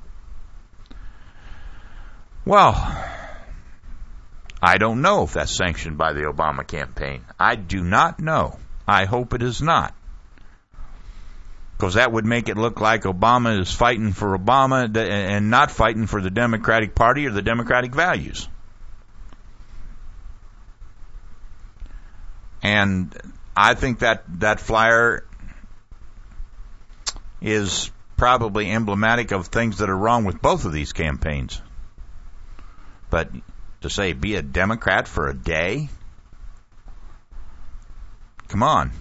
Well, I don't know if that's sanctioned by the Obama campaign. I do not know. I hope it is not. Because that would make it look like Obama is fighting for Obama and not fighting for the Democratic Party or the Democratic values. And I think that flyer is probably emblematic of things that are wrong with both of these campaigns. But to say be a Democrat for a day? Come on.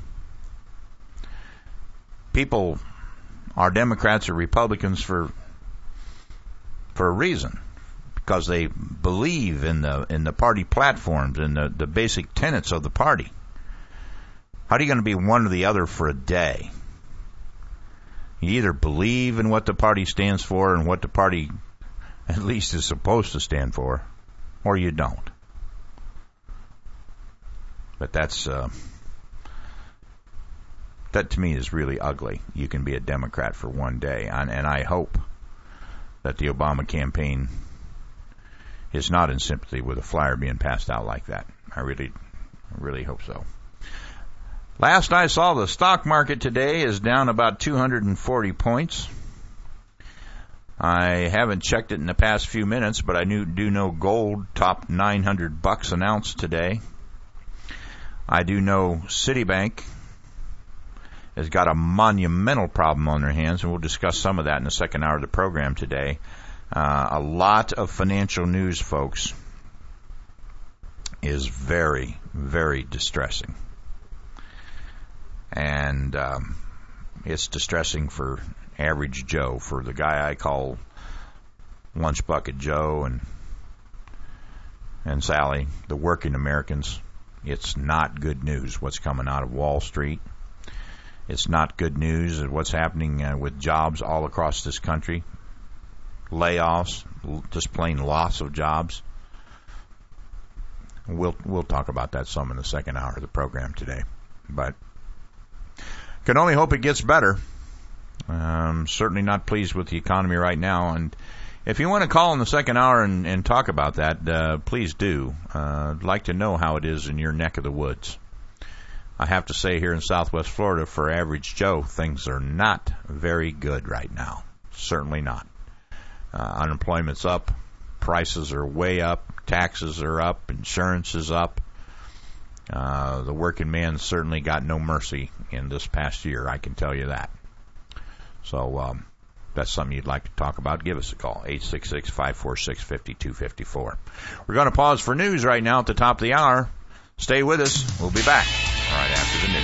People are Democrats or Republicans for a reason. Because they believe in the party platforms and the basic tenets of the party. How are you going to be one or the other for a day? You either believe in what the party stands for and what the party at least is supposed to stand for, or you don't. But that to me is really ugly. You can be a Democrat for one day, and I hope that the Obama campaign is not in sympathy with a flyer being passed out like that. I really hope so. Last I saw, the stock market today is down about 240 points. I haven't checked it in the past few minutes, but I do know gold topped $900 an ounce today. I do know Citibank has got a monumental problem on their hands, and we'll discuss some of that in the second hour of the program today. A lot of financial news, folks, is very, very distressing. And it's distressing for average Joe, for the guy I call Lunch Bucket Joe and Sally, the working Americans. It's not good news what's coming out of Wall Street. It's not good news what's happening with jobs all across this country. Layoffs, just plain loss of jobs. We'll talk about that some in the second hour of the program today. But can only hope it gets better. Certainly not pleased with the economy right now. And if you want to call in the second hour and talk about that, please do. I'd like to know how it is in your neck of the woods. I have to say here in Southwest Florida, for average Joe, things are not very good right now. Certainly not. Unemployment's up. Prices are way up. Taxes are up. Insurance is up. The working man certainly got no mercy in this past year, I can tell you that. So that's something you'd like to talk about, give us a call, 866-546-5254. We're going to pause for news right now at the top of the hour. Stay with us. We'll be back right after the news.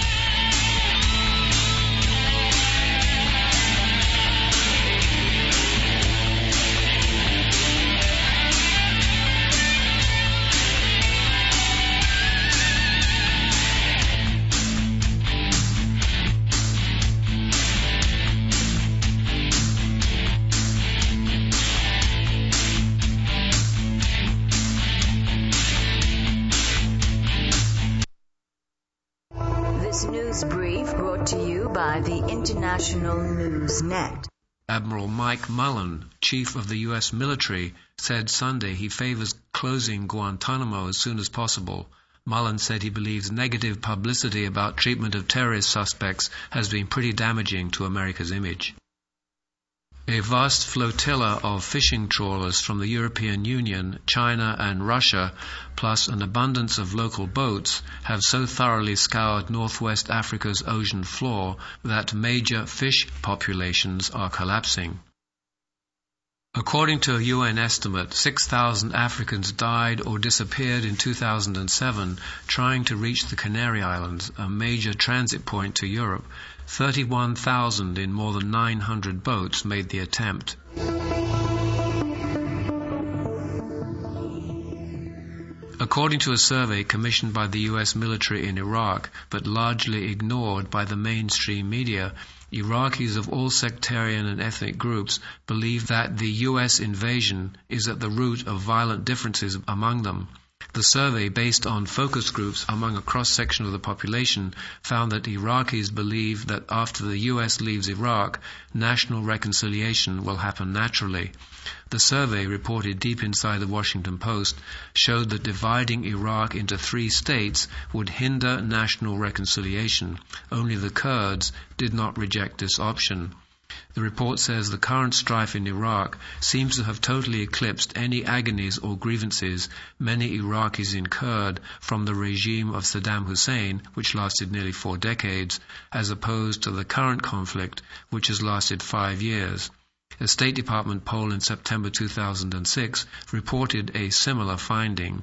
News Brief brought to you by the International News Net. Admiral Mike Mullen, chief of the U.S. military, said Sunday he favors closing Guantanamo as soon as possible. Mullen said he believes negative publicity about treatment of terrorist suspects has been pretty damaging to America's image. A vast flotilla of fishing trawlers from the European Union, China and Russia, plus an abundance of local boats, have so thoroughly scoured northwest Africa's ocean floor that major fish populations are collapsing. According to a UN estimate, 6,000 Africans died or disappeared in 2007 trying to reach the Canary Islands, a major transit point to Europe. 31,000 in more than 900 boats made the attempt. According to a survey commissioned by the U.S. military in Iraq, but largely ignored by the mainstream media, Iraqis of all sectarian and ethnic groups believe that the U.S. invasion is at the root of violent differences among them. The survey, based on focus groups among a cross-section of the population, found that Iraqis believe that after the U.S. leaves Iraq, national reconciliation will happen naturally. The survey, reported deep inside the Washington Post, showed that dividing Iraq into 3 states would hinder national reconciliation. Only the Kurds did not reject this option. The report says the current strife in Iraq seems to have totally eclipsed any agonies or grievances many Iraqis incurred from the regime of Saddam Hussein, which lasted nearly 4 decades, as opposed to the current conflict, which has lasted 5 years. A State Department poll in September 2006 reported a similar finding.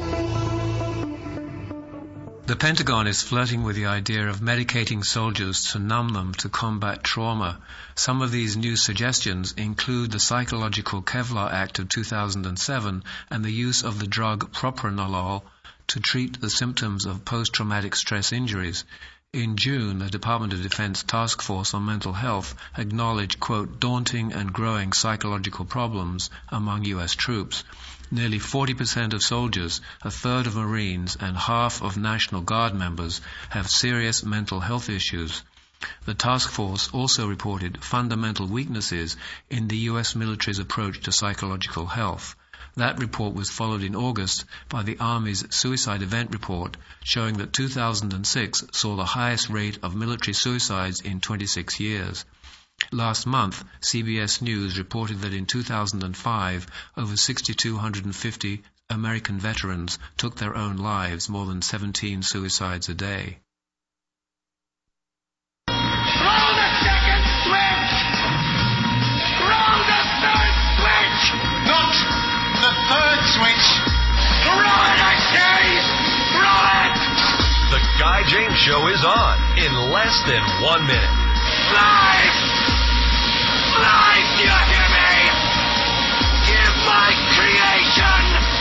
The Pentagon is flirting with the idea of medicating soldiers to numb them to combat trauma. Some of these new suggestions include the Psychological Kevlar Act of 2007 and the use of the drug propranolol to treat the symptoms of post-traumatic stress injuries. In June, the Department of Defense Task Force on Mental Health acknowledged, quote, daunting and growing psychological problems among U.S. troops. Nearly 40% of soldiers, a third of Marines, and half of National Guard members have serious mental health issues. The task force also reported fundamental weaknesses in the U.S. military's approach to psychological health. That report was followed in August by the Army's Suicide Event Report, showing that 2006 saw the highest rate of military suicides in 26 years. Last month, CBS News reported that in 2005, over 6,250 American veterans took their own lives, more than 17 suicides a day. Roll the second switch! Roll the third switch! Not the third switch! Roll it, I say! Roll it! The Guy James Show is on in less than 1 minute. Live! Live, do you hear me? Give my creation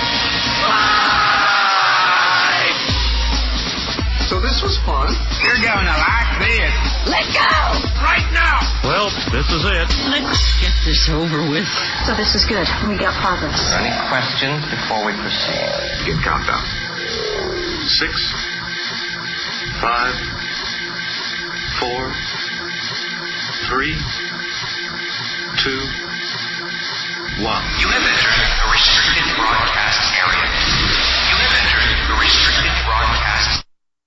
life! So this was fun. You're going to like this. Let's go! Right now! Well, this is it. Let's get this over with. So this is good. We got progress. Any questions before we proceed? Begin countdown. 6, 5, 4, 3, 2, 1. You have entered a restricted broadcast area. You have entered a restricted broadcast.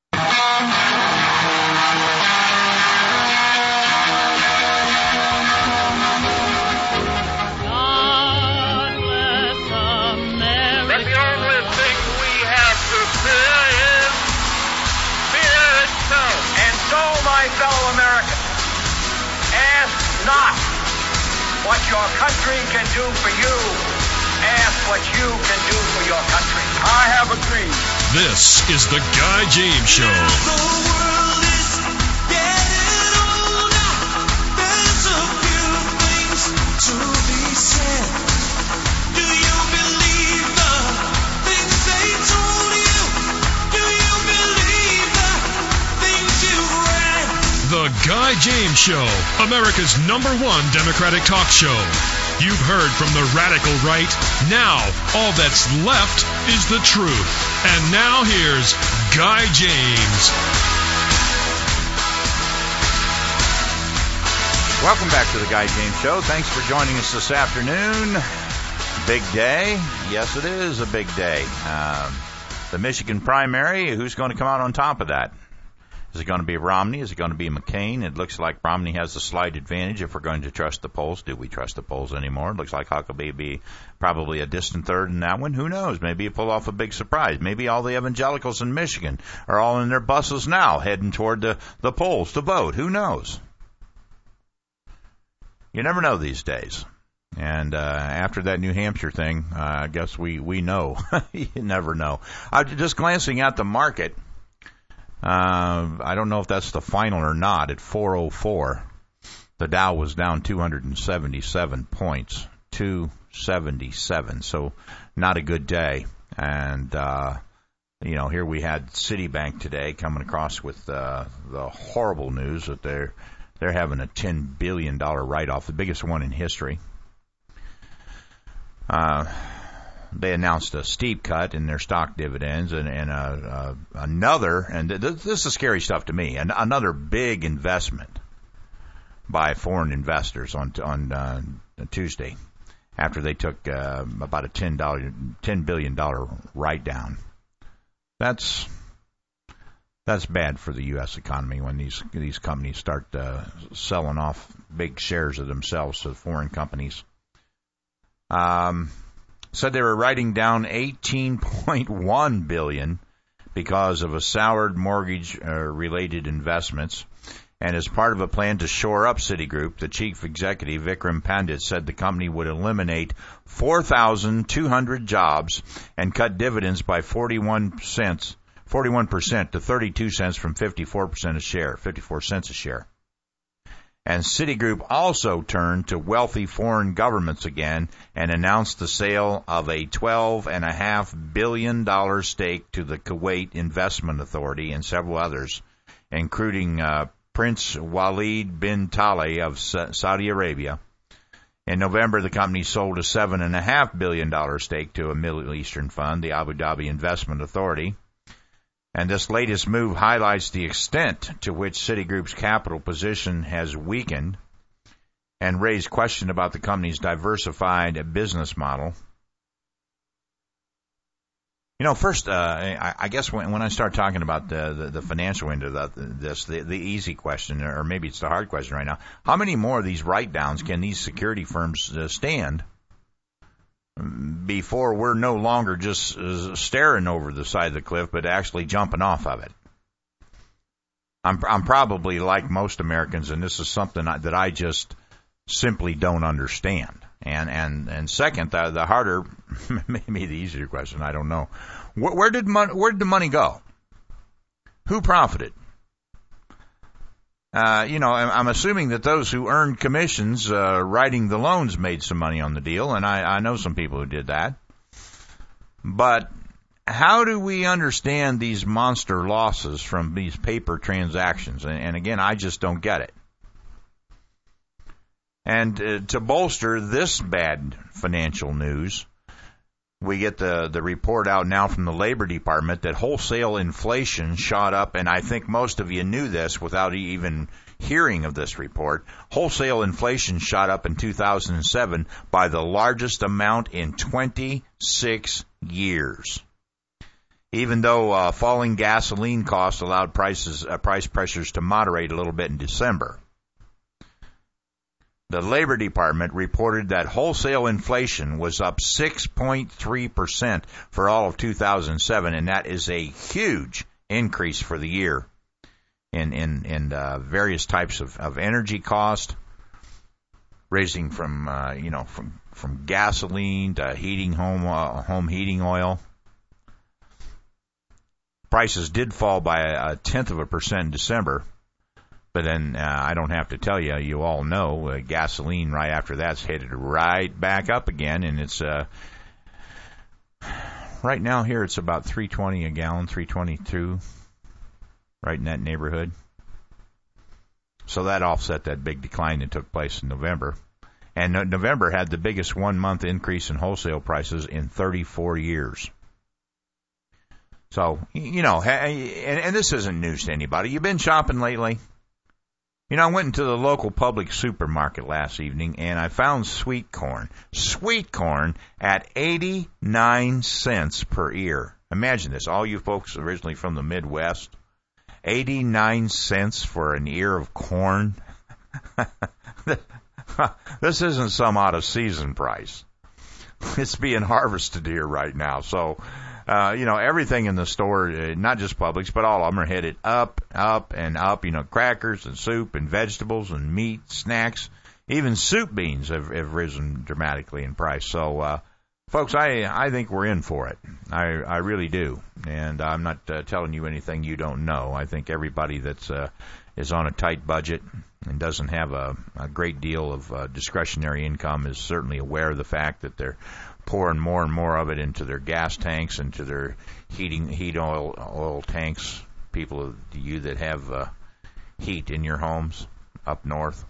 God bless America. The only thing we have to fear is fear itself. And so, my fellow Americans, ask not what your country can do for you. Ask what you can do for your country. I have a dream. This is the Guy James Show. The world is getting older. There's a few things to be said. Do you believe the things they told you? Do you believe the things you've read? The Guy James Show, America's #1 Democratic talk show. You've heard from the radical right. Now, all that's left is the truth. And now here's Guy James. Welcome back to the Guy James Show. Thanks for joining us this afternoon. Big day. Yes, it is a big day. The Michigan primary, who's going to come out on top of that? Is it going to be Romney? Is it going to be McCain? It looks like Romney has a slight advantage if we're going to trust the polls. Do we trust the polls anymore? It looks like Huckabee be probably a distant third in that one. Who knows? Maybe you pull off a big surprise. Maybe all the evangelicals in Michigan are all in their buses now heading toward the polls to vote. Who knows? You never know these days. And after that New Hampshire thing, I guess we know. You never know. Just glancing at the market, I don't know if that's the final or not. At 404, the Dow was down 277 points, 277. So not a good day. And here we had Citibank today coming across with the horrible news that they're having a $10 billion write-off, the biggest one in history. They announced a steep cut in their stock dividends and another, and this is scary stuff to me, another big investment by foreign investors on Tuesday after they took about a $10 billion write-down. That's bad for the U.S. economy when these companies start selling off big shares of themselves to foreign companies. Said they were writing down $18.1 billion because of a soured mortgage-related investments. And as part of a plan to shore up Citigroup, the chief executive, Vikram Pandit, said the company would eliminate 4,200 jobs and cut dividends by 41% to 32 cents from 54 cents a share. And Citigroup also turned to wealthy foreign governments again and announced the sale of a $12.5 billion stake to the Kuwait Investment Authority and several others, including Prince Walid bin Talal of Saudi Arabia. In November, the company sold a $7.5 billion stake to a Middle Eastern fund, the Abu Dhabi Investment Authority. And this latest move highlights the extent to which Citigroup's capital position has weakened and raised question about the company's diversified business model. First, I guess when I start talking about the financial end of this, the easy question, or maybe it's the hard question right now, how many more of these write-downs can these security firms stand before we're no longer just staring over the side of the cliff, but actually jumping off of it? I'm probably like most Americans, and this is something that I just simply don't understand. And second, the harder, maybe the easier question, I don't know. Where did the money go? Who profited? I'm assuming that those who earned commissions writing the loans made some money on the deal, and I know some people who did that. But how do we understand these monster losses from these paper transactions? And again, I just don't get it. And to bolster this bad financial news, we get the report out now from the Labor Department that wholesale inflation shot up, and I think most of you knew this without even hearing of this report. Wholesale inflation shot up in 2007 by the largest amount in 26 years. Even though falling gasoline costs allowed price pressures to moderate a little bit in December. The Labor Department reported that wholesale inflation was up 6.3% for all of 2007, and that is a huge increase for the year in various types of energy cost, raising from gasoline to heating home heating oil. Prices did fall by 0.1% in December. But then I don't have to tell you, you all know, gasoline right after that's headed right back up again, and it's right now here it's about $3.20 a gallon, $3.22, right in that neighborhood. So that offset that big decline that took place in November. And November had the biggest 1 month increase in wholesale prices in 34 years. So, and this isn't news to anybody. You've been shopping lately? You know, I went into the local public supermarket last evening, and I found sweet corn. Sweet corn at 89 cents per ear. Imagine this, all you folks originally from the Midwest. 89 cents for an ear of corn. This isn't some out-of-season price. It's being harvested here right now. So, you know, everything in the store, not just Publix, but all of them are headed up, up, and up. You know, crackers and soup and vegetables and meat, snacks. Even soup beans have risen dramatically in price. So, folks, I think we're in for it. I really do. And I'm not telling you anything you don't know. I think everybody that's is on a tight budget and doesn't have a great deal of discretionary income is certainly aware of the fact that they're pouring more and more of it into their gas tanks, into their heat oil tanks. People, you that have heat in your homes up north.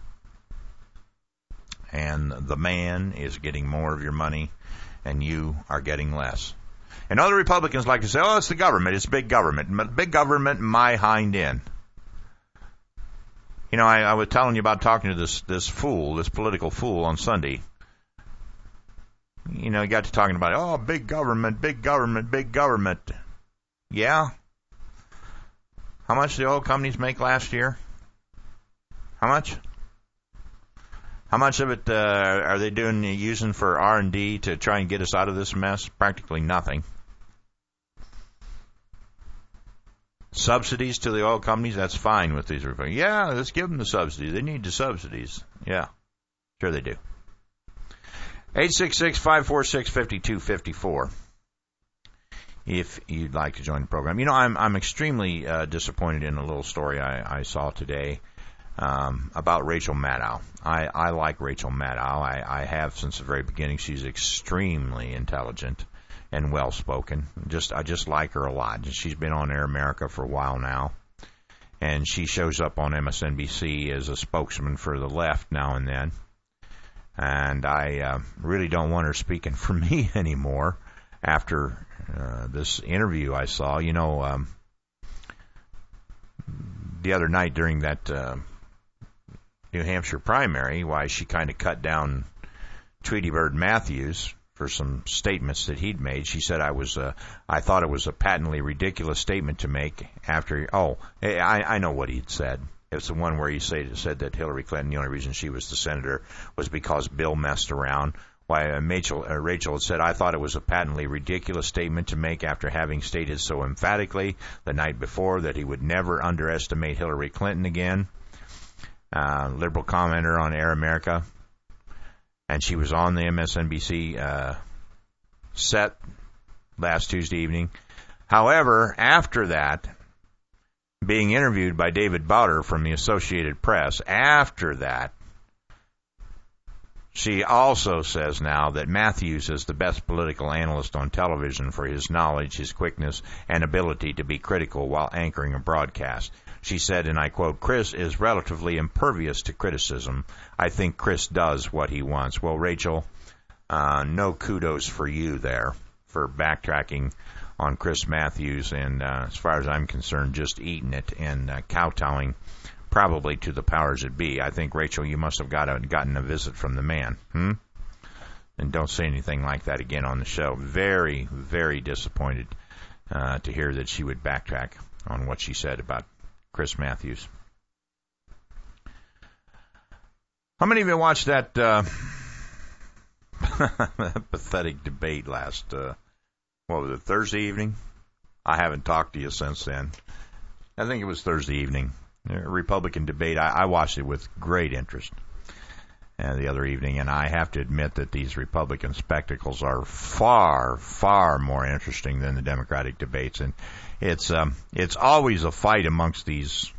And the man is getting more of your money, and you are getting less. And other Republicans like to say, oh, it's the government, it's big government. Big government, my hind end. You know, I was telling you about talking to this fool, this political fool on Sunday. You know, he got to talking about, oh, big government, big government, big government. Yeah? How much did the oil companies make last year? How much? How much of it are they using for R&D to try and get us out of this mess? Practically nothing. Subsidies to the oil companies, that's fine with these. Yeah, let's give them the subsidies. They need the subsidies. Yeah, sure they do. 866-546-5254. If you'd like to join the program. You know, I'm extremely disappointed in a little story I saw today about Rachel Maddow. I like Rachel Maddow. I have since the very beginning. She's extremely intelligent and well-spoken. I just like her a lot. She's been on Air America for a while now, and she shows up on MSNBC as a spokesman for the left now and then. And I really don't want her speaking for me anymore after this interview I saw. You know, the other night during that New Hampshire primary, why she kind of cut down Tweety Bird Matthews for some statements that he'd made. She said I thought it was a patently ridiculous statement to make after, I know what he'd said. It's the one where he said that Hillary Clinton, the only reason she was the senator was because Bill messed around. Why Rachel had said, I thought it was a patently ridiculous statement to make after having stated so emphatically the night before that he would never underestimate Hillary Clinton again. Liberal commenter on Air America. And she was on the MSNBC set last Tuesday evening. However, after that, being interviewed by David Bowder from the Associated Press, after that, she also says now that Matthews is the best political analyst on television for his knowledge, his quickness, and ability to be critical while anchoring a broadcast. She said, and I quote, Chris is relatively impervious to criticism. I think Chris does what he wants. Well, Rachel, no kudos for you there for backtracking on Chris Matthews, and as far as I'm concerned, just eating it and kowtowing probably to the powers that be. I think, Rachel, you must have gotten a visit from the man. And don't say anything like that again on the show. Very, very disappointed to hear that she would backtrack on what she said about Chris Matthews. How many of you watched that pathetic debate last, Thursday evening? I haven't talked to you since then. I think it was Thursday evening. A Republican debate. I watched it with great interest the other evening, and I have to admit that these Republican spectacles are far, far more interesting than the Democratic debates. And it's always a fight amongst these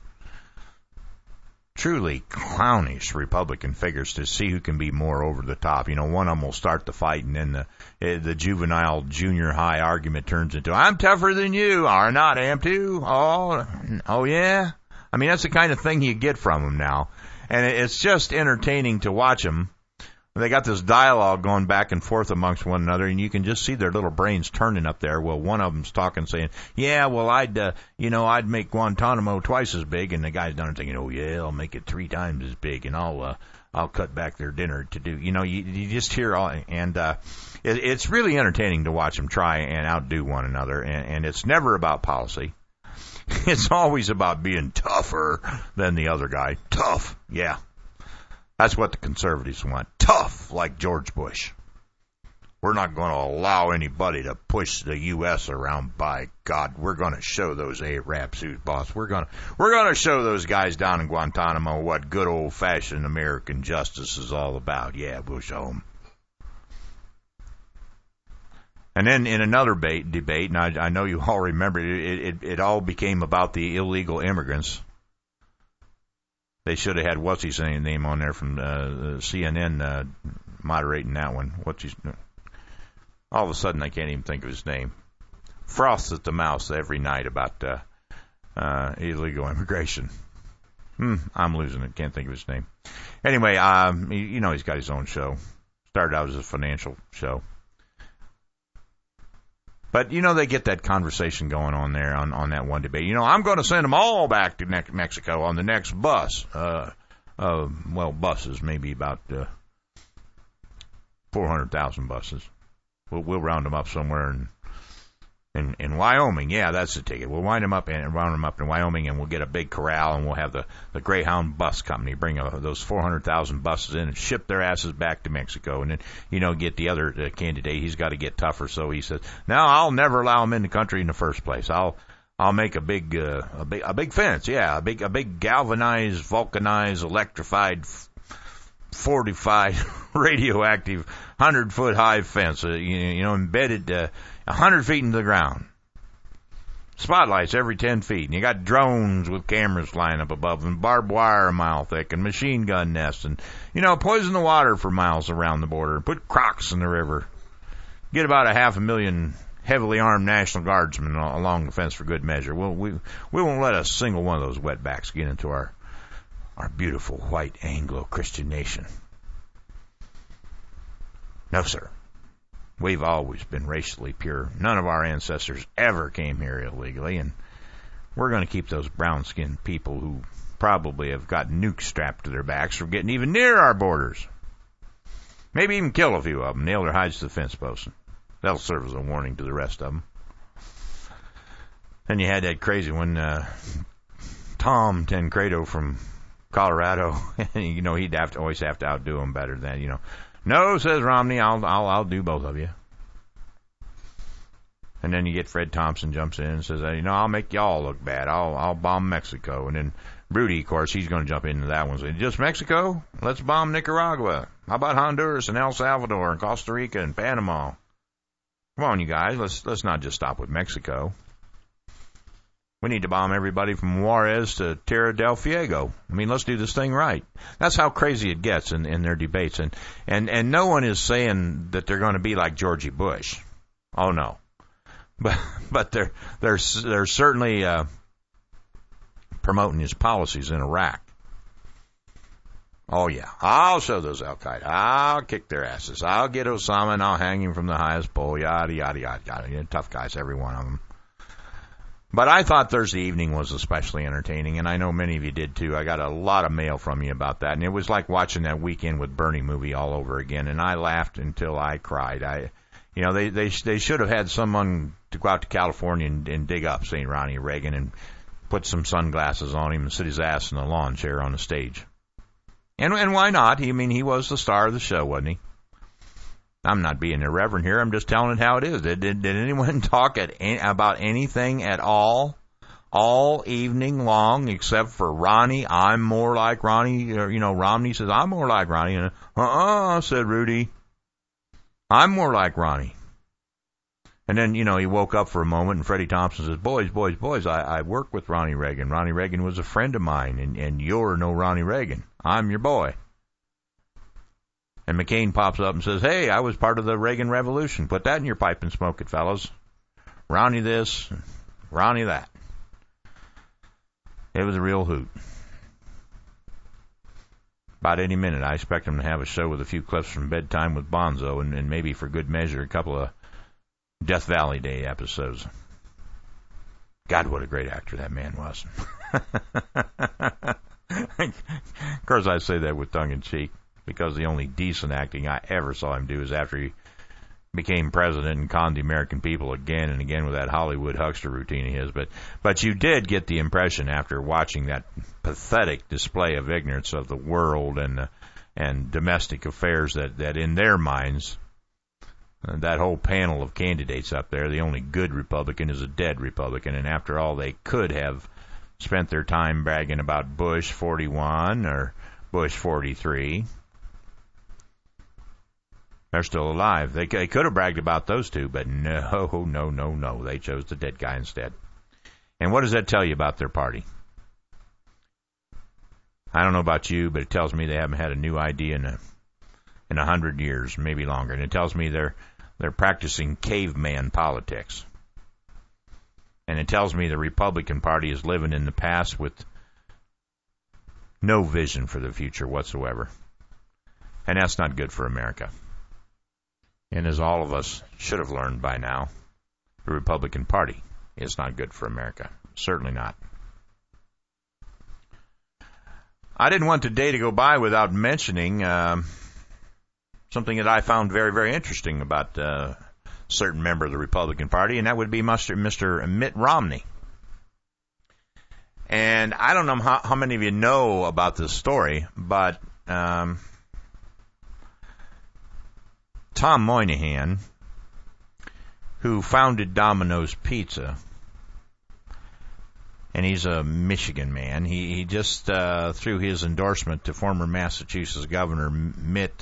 truly clownish Republican figures to see who can be more over the top. You know, one of them will start the fight, and then the juvenile junior high argument turns into, I'm tougher than you. Are not, am too. Oh yeah. I mean, that's the kind of thing you get from them now. And it's just entertaining to watch them. they got this dialogue going back and forth amongst one another, and you can just see their little brains turning up there. Well, one of them's talking, saying, yeah, well, I'd make Guantanamo twice as big, and the guy's down there thinking, oh, yeah, I'll make it 3 times as big, and I'll cut back their dinner to do, you just hear all, and it's really entertaining to watch them try and outdo one another, and it's never about policy. It's always about being tougher than the other guy. Tough, yeah. That's what the conservatives want. Tough, like George Bush. We're not going to allow anybody to push the U.S. around. By God, we're going to show those Arabs who's boss. We're going to show those guys down in Guantanamo what good old-fashioned American justice is all about. Yeah, we'll show them. And then in another debate, and I know you all remember, it all became about the illegal immigrants. They should have had what's his name on there from CNN moderating that one. All of a sudden, I can't even think of his name. Frosts at the mouth every night about illegal immigration. I'm losing it. Can't think of his name. Anyway, he's got his own show. Started out as a financial show. But, they get that conversation going on there on that one debate. I'm going to send them all back to Mexico on the next bus. Buses, maybe about 400,000 buses. We'll round them up somewhere in Wyoming. Yeah, that's the ticket. We'll round them up in Wyoming, and we'll get a big corral, and we'll have the Greyhound Bus Company bring those 400,000 buses in and ship their asses back to Mexico. And then, get the other candidate. He's got to get tougher, so he says, "No, I'll never allow them in the country in the first place. I'll make a big fence. Yeah, a big galvanized, vulcanized, electrified, fortified, radioactive, 100-foot high fence. Embedded 100 feet into the ground. Spotlights every 10 feet. And you got drones with cameras flying up above them, barbed wire a mile thick, and machine gun nests, and, poison the water for miles around the border. Put crocs in the river. Get about 500,000 heavily armed National Guardsmen along the fence for good measure. We won't let a single one of those wetbacks get into our beautiful white Anglo-Christian nation. No, sir. We've always been racially pure. None of our ancestors ever came here illegally, and we're going to keep those brown-skinned people who probably have got nukes strapped to their backs from getting even near our borders. Maybe even kill a few of them, nail their hides to the fence post. That'll serve as a warning to the rest of them. Then you had that crazy one, Tom Tancredo from Colorado. He'd always have to outdo him better than, No, says Romney, I'll do both of you. And then you get Fred Thompson jumps in and says, I'll make y'all look bad. I'll bomb Mexico. And then Rudy, of course, he's going to jump into that one. Say, just Mexico? Let's bomb Nicaragua. How about Honduras and El Salvador and Costa Rica and Panama? Come on, you guys. Let's not just stop with Mexico. We need to bomb everybody from Juarez to Tierra del Fuego. Let's do this thing right. That's how crazy it gets in their debates. And no one is saying that they're going to be like Georgie Bush. Oh, no. But they're certainly promoting his policies in Iraq. Oh, yeah. I'll show those Al-Qaeda. I'll kick their asses. I'll get Osama and I'll hang him from the highest pole. Yada, yada, yada, yada. Tough guys, every one of them. But I thought Thursday evening was especially entertaining, and I know many of you did too. I got a lot of mail from you about that, and it was like watching that Weekend with Bernie movie all over again, and I laughed until I cried. They should have had someone to go out to California and dig up St. Ronnie Reagan and put some sunglasses on him and sit his ass in a lawn chair on the stage. And why not? He was the star of the show, wasn't he? I'm not being irreverent here. I'm just telling it how it is. Did anyone talk about anything at all evening long except for Ronnie? I'm more like Ronnie. Romney says, I'm more like Ronnie. And, said Rudy. I'm more like Ronnie. And then, he woke up for a moment, and Freddie Thompson says, boys, I work with Ronnie Reagan. Ronnie Reagan was a friend of mine, and you're no Ronnie Reagan. I'm your boy. And McCain pops up and says, hey, I was part of the Reagan Revolution. Put that in your pipe and smoke it, fellas. Ronnie this, Ronnie that. It was a real hoot. About any minute, I expect him to have a show with a few clips from Bedtime with Bonzo and maybe for good measure a couple of Death Valley Day episodes. God, what a great actor that man was. Of course, I say that with tongue in cheek because the only decent acting I ever saw him do is after he became president and conned the American people again and again with that Hollywood huckster routine of his. But you did get the impression after watching that pathetic display of ignorance of the world and domestic affairs that in their minds, that whole panel of candidates up there, the only good Republican is a dead Republican. And after all, they could have spent their time bragging about Bush 41 or Bush 43. They're still alive. They could have bragged about those two, but no. They chose the dead guy instead. And what does that tell you about their party? I don't know about you, but it tells me they haven't had a new idea in 100 years, maybe longer. And it tells me they're practicing caveman politics. And it tells me the Republican Party is living in the past with no vision for the future whatsoever. And that's not good for America. And as all of us should have learned by now, the Republican Party is not good for America. Certainly not. I didn't want today to go by without mentioning something that I found very, very interesting about a certain member of the Republican Party, and that would be Mr. Mitt Romney. And I don't know how many of you know about this story, but Tom Moynihan, who founded Domino's Pizza, and he's a Michigan man, he just threw his endorsement to former Massachusetts Governor Mitt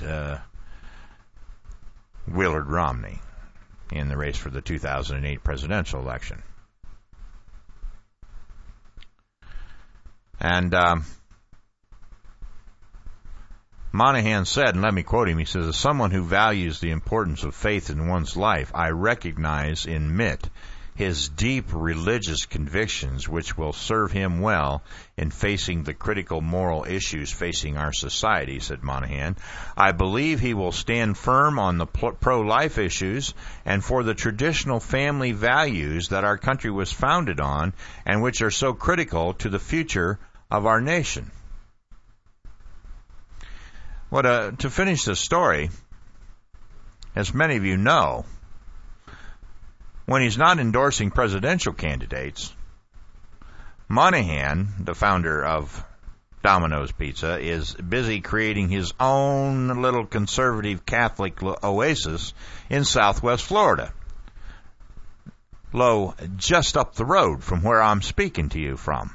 Willard Romney in the race for the 2008 presidential election. And Moynihan said, and let me quote him, he says, as someone who values the importance of faith in one's life, I recognize in Mitt his deep religious convictions, which will serve him well in facing the critical moral issues facing our society, said Moynihan. I believe he will stand firm on the pro-life issues and for the traditional family values that our country was founded on and which are so critical to the future of our nation. Well, to finish the story, as many of you know, when he's not endorsing presidential candidates, Moynihan, the founder of Domino's Pizza, is busy creating his own little conservative Catholic oasis in Southwest Florida. Just up the road from where I'm speaking to you from.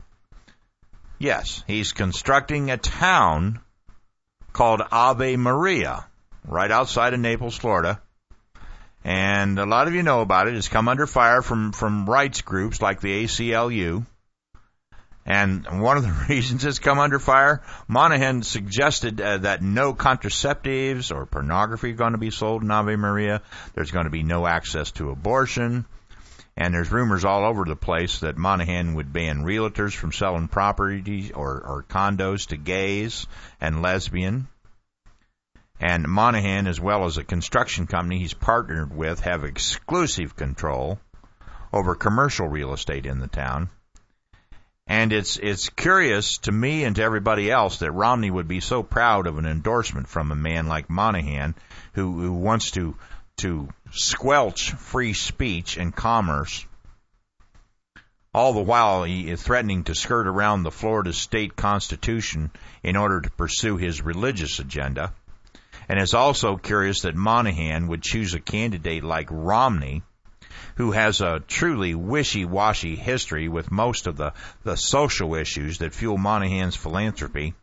Yes, he's constructing a town called Ave Maria, right outside of Naples, Florida. And a lot of you know about it. It's come under fire from rights groups like the ACLU. And one of the reasons it's come under fire, Moynihan suggested that no contraceptives or pornography are going to be sold in Ave Maria. There's going to be no access to abortion. And there's rumors all over the place that Moynihan would ban realtors from selling property or condos to gays and lesbian. And Moynihan, as well as a construction company he's partnered with, have exclusive control over commercial real estate in the town. And it's curious to me and to everybody else that Romney would be so proud of an endorsement from a man like Moynihan who wants to squelch free speech and commerce, all the while he is threatening to skirt around the Florida state constitution in order to pursue his religious agenda. And it's also curious that Moynihan would choose a candidate like Romney, who has a truly wishy-washy history with most of the social issues that fuel Moynihan's philanthropy.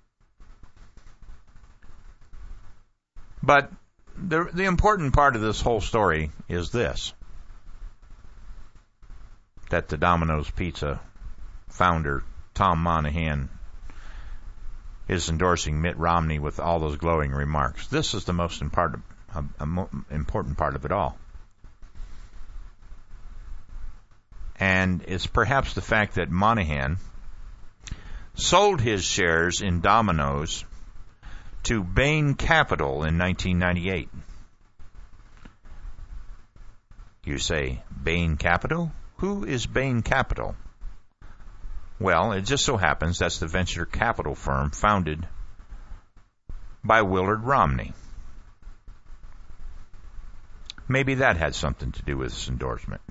But the important part of this whole story is this, that the Domino's Pizza founder, Tom Moynihan, is endorsing Mitt Romney with all those glowing remarks. This is the most important part of it all. And it's perhaps the fact that Moynihan sold his shares in Domino's to Bain Capital in 1998. You say, Bain Capital? Who is Bain Capital? Well, it just so happens that's the venture capital firm founded by Willard Romney. Maybe that had something to do with this endorsement.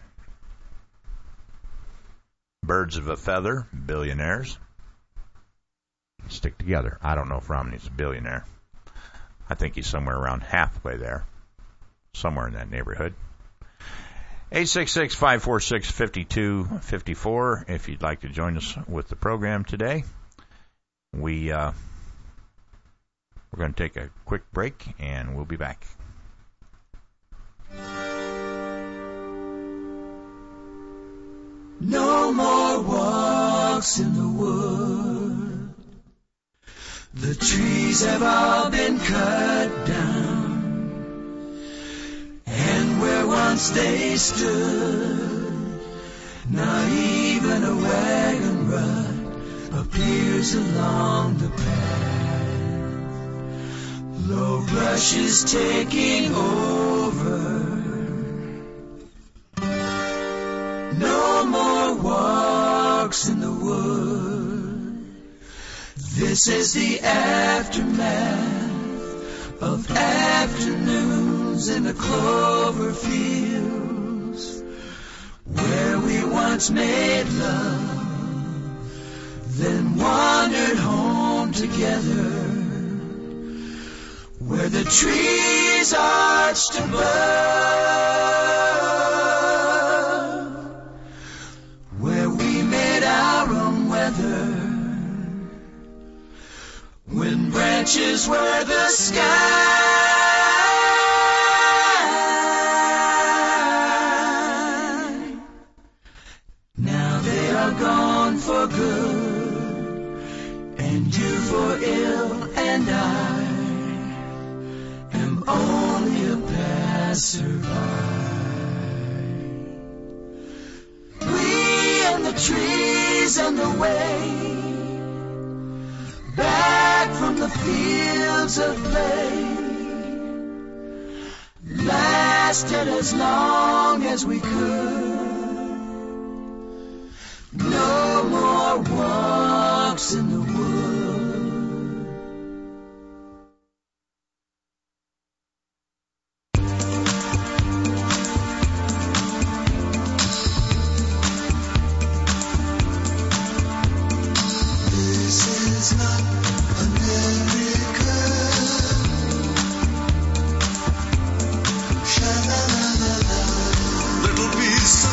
Birds of a feather, billionaires, stick together. I don't know if Romney's a billionaire. I think he's somewhere around halfway there, somewhere in that neighborhood. 866-546-5254 if you'd like to join us with the program today. We're going to take a quick break, and we'll be back. No more walks in the wood. The trees have all been cut down, and where once they stood, not even a wagon rut appears along the path. Low brush is taking over. No more walks in the wood. This is the aftermath of afternoons in the clover fields, where we once made love, then wandered home together, where the trees arched above, where we made our own weather, when branches were the sky. Now they are gone for good, and you for ill, and I am only a passerby. We and the trees and the way, back from the fields of play, lasted as long as we could. No more walks in the woods. Little piece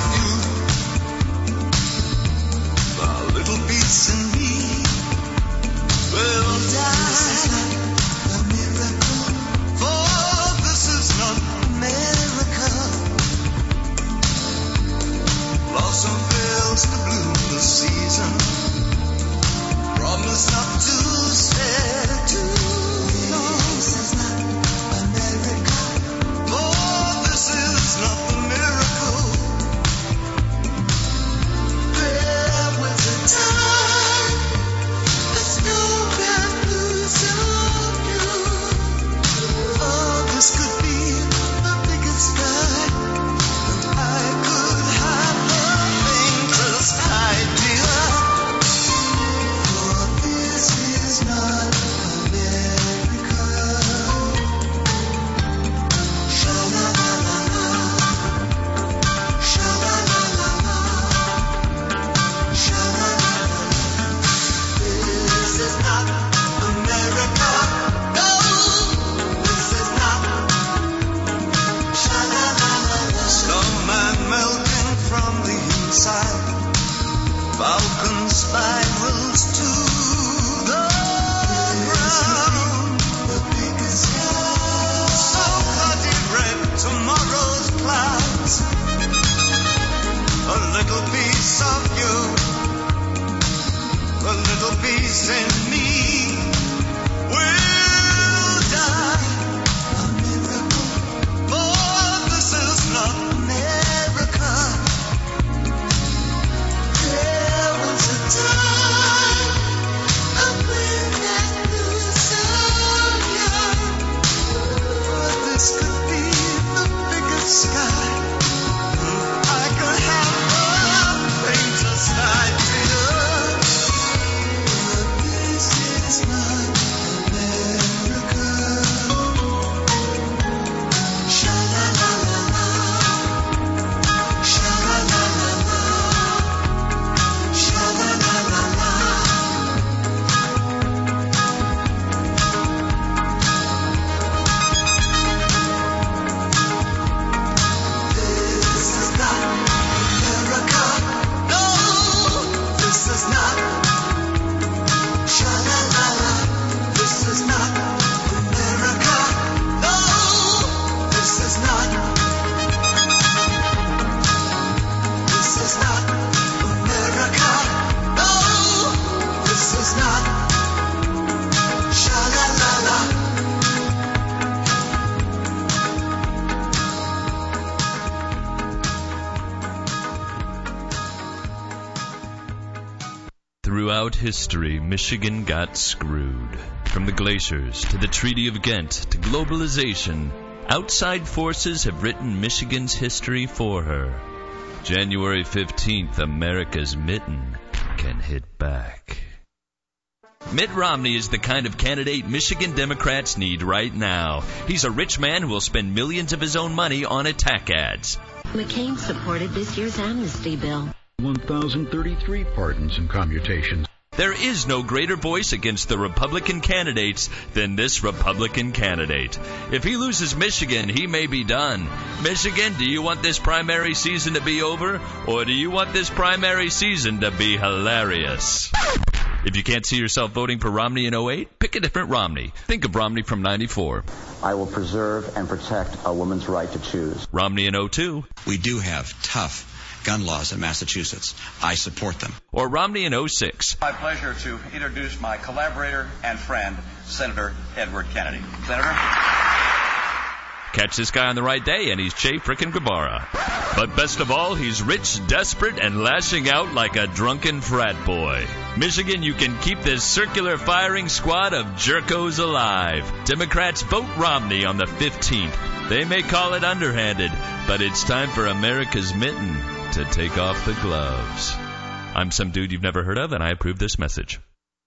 Throughout history, Michigan got screwed. From the glaciers to the Treaty of Ghent to globalization, outside forces have written Michigan's history for her. January 15th, America's mitten can hit back. Mitt Romney is the kind of candidate Michigan Democrats need right now. He's a rich man who will spend millions of his own money on attack ads. McCain supported this year's amnesty bill. 1,033 pardons and commutations. There is no greater voice against the Republican candidates than this Republican candidate. If he loses Michigan, he may be done. Michigan, do you want this primary season to be over, or do you want this primary season to be hilarious? If you can't see yourself voting for Romney in 08, pick a different Romney. Think of Romney from 94. I will preserve and protect a woman's right to choose. Romney in 02. We do have tough gun laws in Massachusetts. I support them. Or Romney in 06. My pleasure to introduce my collaborator and friend, Senator Edward Kennedy. Senator? Catch this guy on the right day, and he's Che frickin' Guevara. But best of all, he's rich, desperate, and lashing out like a drunken frat boy. Michigan, you can keep this circular firing squad of jerkos alive. Democrats vote Romney on the 15th. They may call it underhanded, but it's time for America's mitten to take off the gloves. I'm some dude you've never heard of, and I approve this message.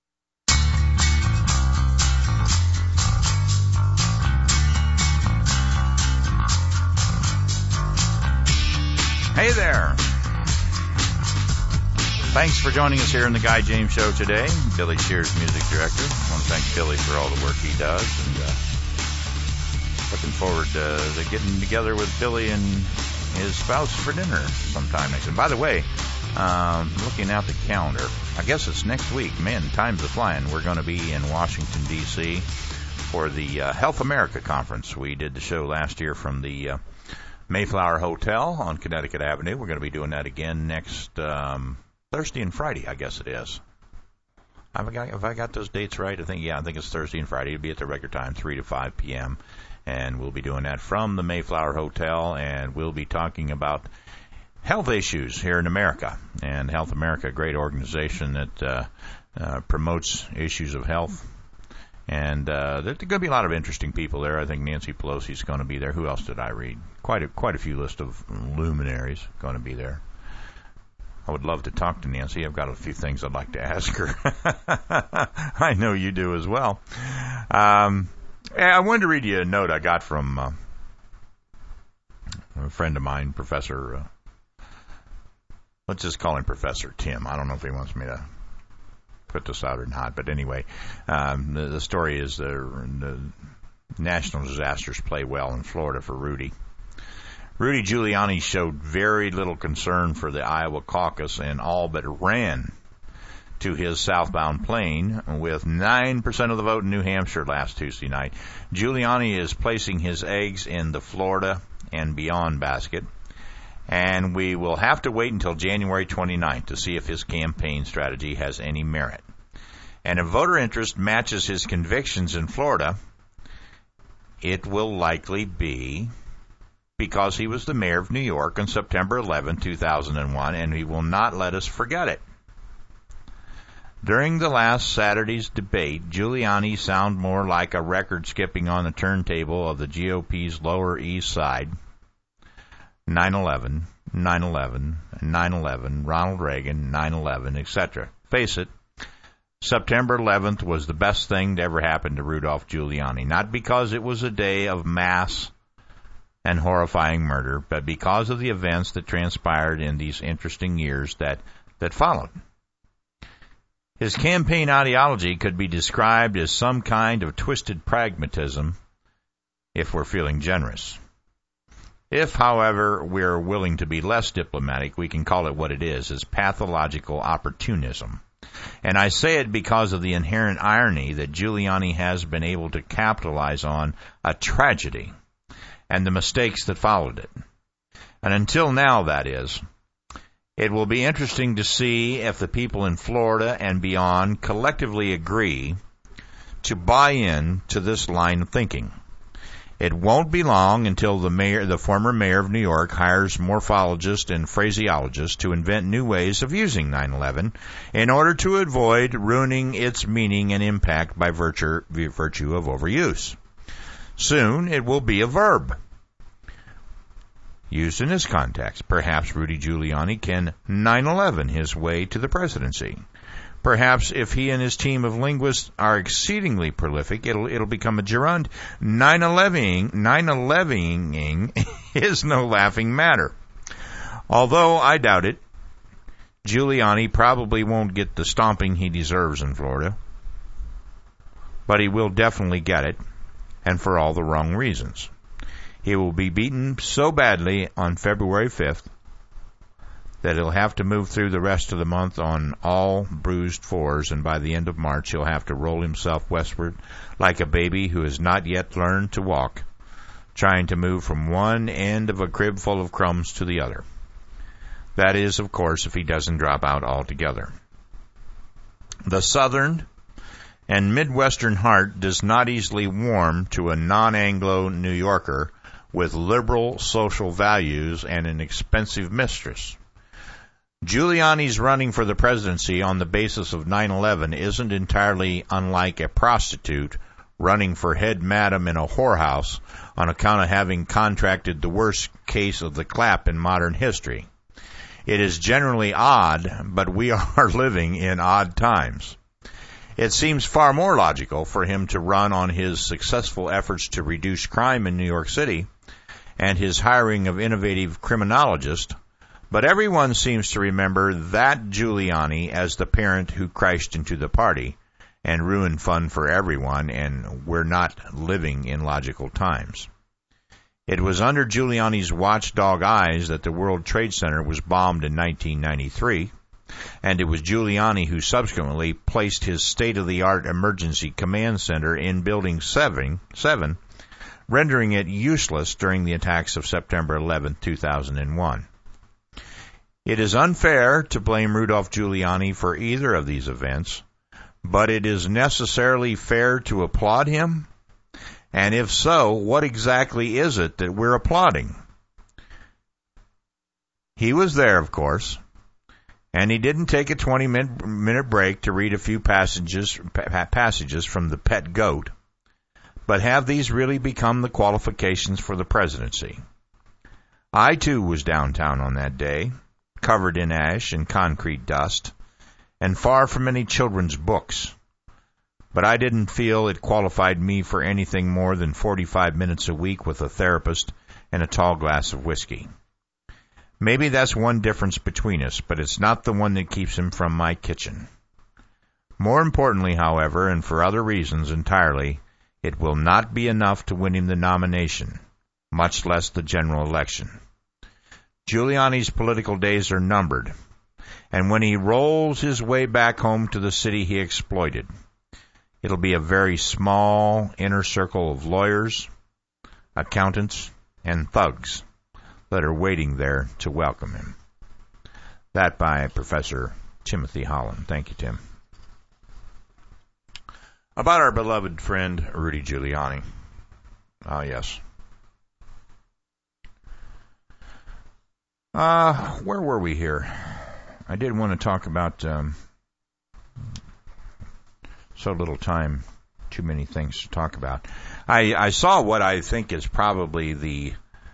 Hey there. Thanks for joining us here in the Guy James Show today. Billy Shears, music director. I want to thank Billy for all the work he does, and looking forward to getting together with Billy and his spouse for dinner sometime next. And by the way, looking at the calendar, I guess it's next week. Man, time's a-flying. We're going to be in Washington, D.C. for the Health America Conference. We did the show last year from the Mayflower Hotel on Connecticut Avenue. We're going to be doing that again next Thursday and Friday, I guess it is. Have I got those dates right? I think it's Thursday and Friday. It'll be at the regular time, 3 to 5 p.m., and we'll be doing that from the Mayflower Hotel, and we'll be talking about health issues here in America. And Health America, a great organization that promotes issues of health. And there's going to be a lot of interesting people there. I think Nancy Pelosi's going to be there. Who else did I read? Quite a few list of luminaries going to be there. I would love to talk to Nancy. I've got a few things I'd like to ask her. I know you do as well. I wanted to read you a note I got from a friend of mine, Professor, let's just call him Professor Tim. I don't know if he wants me to put this out or not, but anyway, the story is the national disasters play well in Florida for Rudy. Rudy Giuliani showed very little concern for the Iowa caucus and all but ran to his southbound plane with 9% of the vote in New Hampshire last Tuesday night. Giuliani is placing his eggs in the Florida and beyond basket, and we will have to wait until January 29th to see if his campaign strategy has any merit. And if voter interest matches his convictions in Florida, it will likely be because he was the mayor of New York on September 11, 2001, and he will not let us forget it. During the last Saturday's debate, Giuliani sounded more like a record skipping on the turntable of the GOP's Lower East Side. 9/11, 9/11, 9/11, Ronald Reagan, 9/11, etc. Face it, September 11th was the best thing to ever happen to Rudolph Giuliani, not because it was a day of mass and horrifying murder, but because of the events that transpired in these interesting years that followed. His campaign ideology could be described as some kind of twisted pragmatism, if we're feeling generous. If, however, we're willing to be less diplomatic, we can call it what it is pathological opportunism. And I say it because of the inherent irony that Giuliani has been able to capitalize on a tragedy and the mistakes that followed it. And until now, that is. It will be interesting to see if the people in Florida and beyond collectively agree to buy in to this line of thinking. It won't be long until the former mayor of New York hires morphologists and phraseologists to invent new ways of using 9/11 in order to avoid ruining its meaning and impact by virtue of overuse. Soon it will be a verb. Used in this context, perhaps Rudy Giuliani can 9/11 his way to the presidency. Perhaps if he and his team of linguists are exceedingly prolific, it'll become a gerund. 9/11ing is no laughing matter. Although I doubt it, Giuliani probably won't get the stomping he deserves in Florida. But he will definitely get it, and for all the wrong reasons. He will be beaten so badly on February 5th that he'll have to move through the rest of the month on all bruised fours, and by the end of March he'll have to roll himself westward like a baby who has not yet learned to walk, trying to move from one end of a crib full of crumbs to the other. That is, of course, if he doesn't drop out altogether. The Southern and Midwestern heart does not easily warm to a non-Anglo New Yorker with liberal social values and an expensive mistress. Giuliani's running for the presidency on the basis of 9/11 isn't entirely unlike a prostitute running for head madam in a whorehouse on account of having contracted the worst case of the clap in modern history. It is generally odd, but we are living in odd times. It seems far more logical for him to run on his successful efforts to reduce crime in New York City and his hiring of innovative criminologists, but everyone seems to remember that Giuliani as the parent who crashed into the party and ruined fun for everyone, and we're not living in logical times. It was under Giuliani's watchdog eyes that the World Trade Center was bombed in 1993, and it was Giuliani who subsequently placed his state-of-the-art emergency command center in Building 7, rendering it useless during the attacks of September 11, 2001. It is unfair to blame Rudolph Giuliani for either of these events, but it is necessarily fair to applaud him? And if so, what exactly is it that we're applauding? He was there, of course, and he didn't take a 20-minute break to read a few passages from The Pet Goat. But have these really become the qualifications for the presidency? I, too, was downtown on that day, covered in ash and concrete dust, and far from any children's books. But I didn't feel it qualified me for anything more than 45 minutes a week with a therapist and a tall glass of whiskey. Maybe that's one difference between us, but it's not the one that keeps him from my kitchen. More importantly, however, and for other reasons entirely, it will not be enough to win him the nomination, much less the general election. Giuliani's political days are numbered, and when he rolls his way back home to the city he exploited, it'll be a very small inner circle of lawyers, accountants, and thugs that are waiting there to welcome him. That by Professor Timothy Holland. Thank you, Tim. About our beloved friend Rudy Giuliani. Ah, yes. Where were we here? I did want to talk about so little time, too many things to talk about. I saw what I think is probably the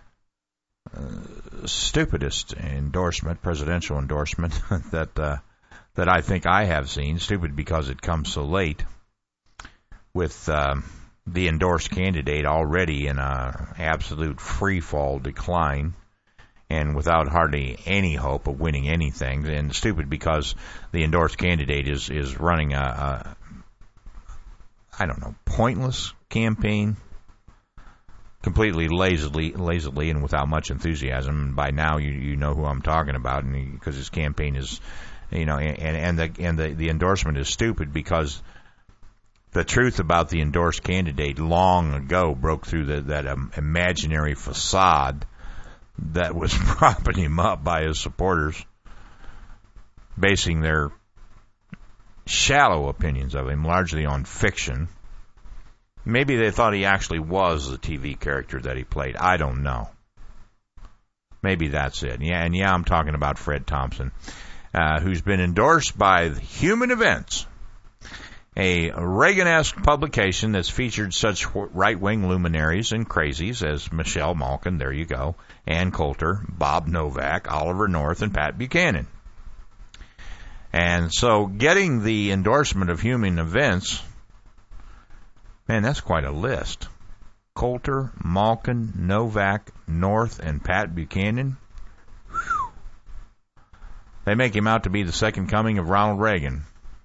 stupidest endorsement, presidential endorsement that I think I have seen. Stupid because it comes so late, with the endorsed candidate already in a absolute free fall decline, and without hardly any hope of winning anything. And stupid because the endorsed candidate is running a pointless campaign, completely lazily and without much enthusiasm. And by now you know who I'm talking about, and because his campaign is, and the endorsement is stupid because the truth about the endorsed candidate long ago broke through that imaginary facade that was propping him up by his supporters, basing their shallow opinions of him largely on fiction, Maybe they thought he actually was the TV character that he played. I don't know. Maybe that's it. Yeah, and I'm talking about Fred Thompson, who's been endorsed by Human Events, a Reagan-esque publication that's featured such right-wing luminaries and crazies as Michelle Malkin, there you go, Ann Coulter, Bob Novak, Oliver North, and Pat Buchanan. And so getting the endorsement of Human Events, man, that's quite a list. Coulter, Malkin, Novak, North, and Pat Buchanan. Whew. They make him out to be the second coming of Ronald Reagan.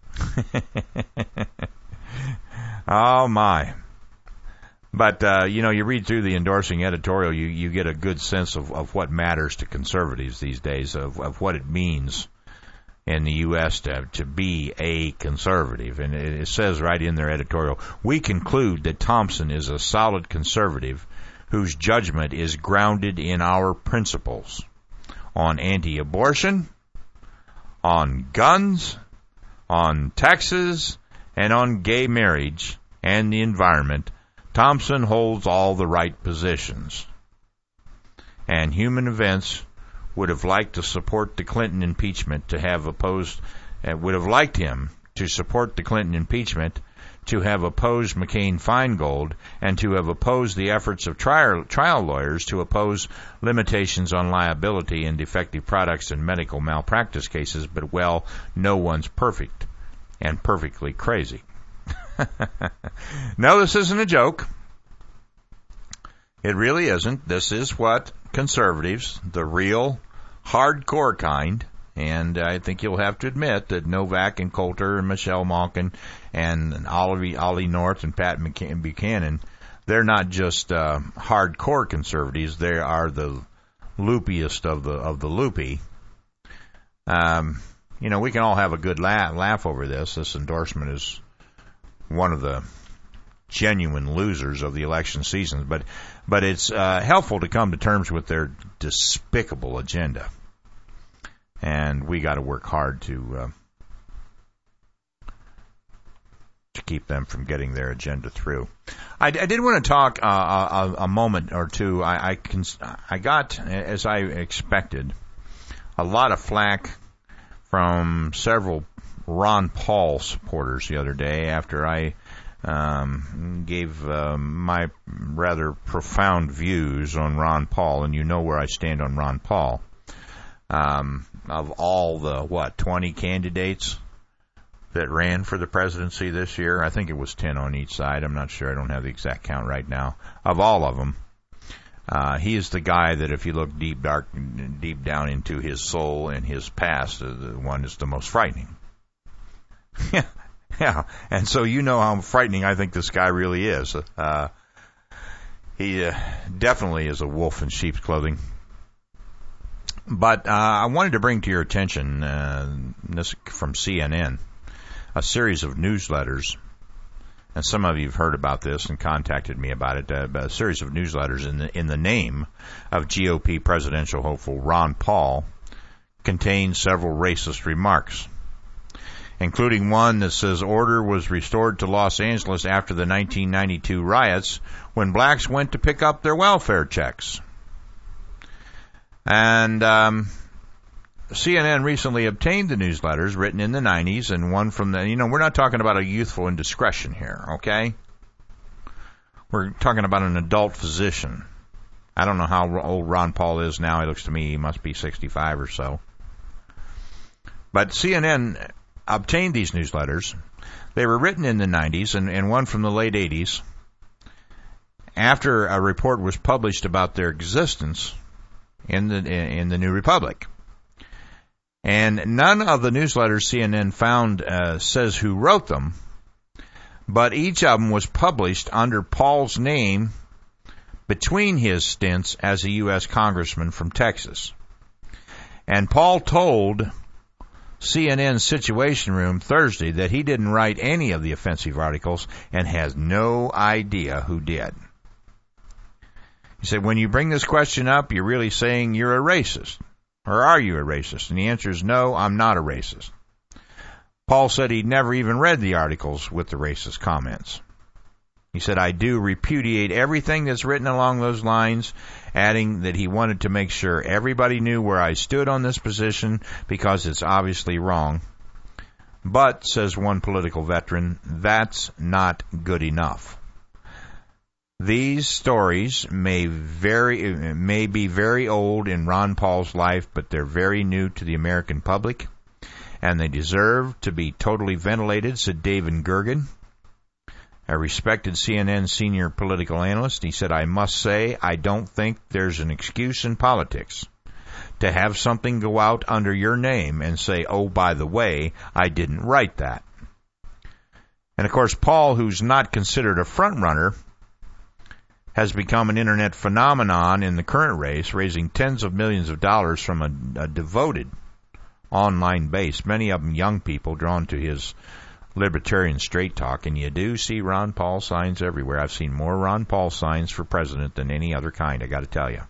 Oh, my. But, you read through the endorsing editorial, you get a good sense of what matters to conservatives these days, of what it means in the U.S. to be a conservative. And it says right in their editorial, we conclude that Thompson is a solid conservative whose judgment is grounded in our principles on anti-abortion, on guns, on taxes, and on gay marriage and the environment. Thompson holds all the right positions. And Human Events would have liked to support the Clinton impeachment, would have liked him to support the Clinton impeachment, to have opposed McCain-Feingold, and to have opposed the efforts of trial lawyers to oppose limitations on liability in defective products and medical malpractice cases, but, well, no one's perfect and perfectly crazy. No, this isn't a joke. It really isn't. This is what conservatives, the real hardcore kind, and I think you'll have to admit that Novak and Coulter and Michelle Malkin and Ollie North and Pat Buchanan, they're not just hardcore conservatives. They are the loopiest of the loopy. We can all have a good laugh over this. This endorsement is one of the genuine losers of the election season, but it's helpful to come to terms with their despicable agenda, and we got to work hard to keep them from getting their agenda through. I did want to talk a moment or two. I got, as I expected, a lot of flack from several Ron Paul supporters the other day after I gave my rather profound views on Ron Paul, and you know where I stand on Ron Paul. Of all the, 20 candidates that ran for the presidency this year, I think it was 10 on each side. I'm not sure. I don't have the exact count right now. Of all of them, he is the guy that if you look deep down into his soul and his past, the one is the most frightening. Yeah, and so you know how frightening I think this guy really is. He definitely is a wolf in sheep's clothing. But I wanted to bring to your attention, this from CNN, a series of newsletters, and some of you have heard about this and contacted me about it, a series of newsletters in the name of GOP presidential hopeful Ron Paul contain several racist remarks, including one that says order was restored to Los Angeles after the 1992 riots when blacks went to pick up their welfare checks. And CNN recently obtained the newsletters written in the 90s and one from the, we're not talking about a youthful indiscretion here, okay? We're talking about an adult physician. I don't know how old Ron Paul is now. It looks to me he must be 65 or so. But CNN obtained these newsletters. They were written in the 90s and one from the late 80s after a report was published about their existence in the New Republic. And none of the newsletters CNN found says who wrote them, but each of them was published under Paul's name between his stints as a U.S. congressman from Texas. And Paul told CNN's Situation Room Thursday that he didn't write any of the offensive articles and has no idea who did. He said, when you bring this question up, you're really saying you're a racist. Or are you a racist? And the answer is no, I'm not a racist. Paul said he'd never even read the articles with the racist comments. He said, I do repudiate everything that's written along those lines, adding that he wanted to make sure everybody knew where I stood on this position because it's obviously wrong. But, says one political veteran, that's not good enough. These stories may be very old in Ron Paul's life, but they're very new to the American public, and they deserve to be totally ventilated, said David Gergen, a respected CNN senior political analyst. He said, I must say, I don't think there's an excuse in politics to have something go out under your name and say, oh, by the way, I didn't write that. And, of course, Paul, who's not considered a front-runner, has become an Internet phenomenon in the current race, raising tens of millions of dollars from a devoted online base, many of them young people drawn to his libertarian straight talk, and you do see Ron Paul signs everywhere. I've seen more Ron Paul signs for president than any other kind, I got to tell you.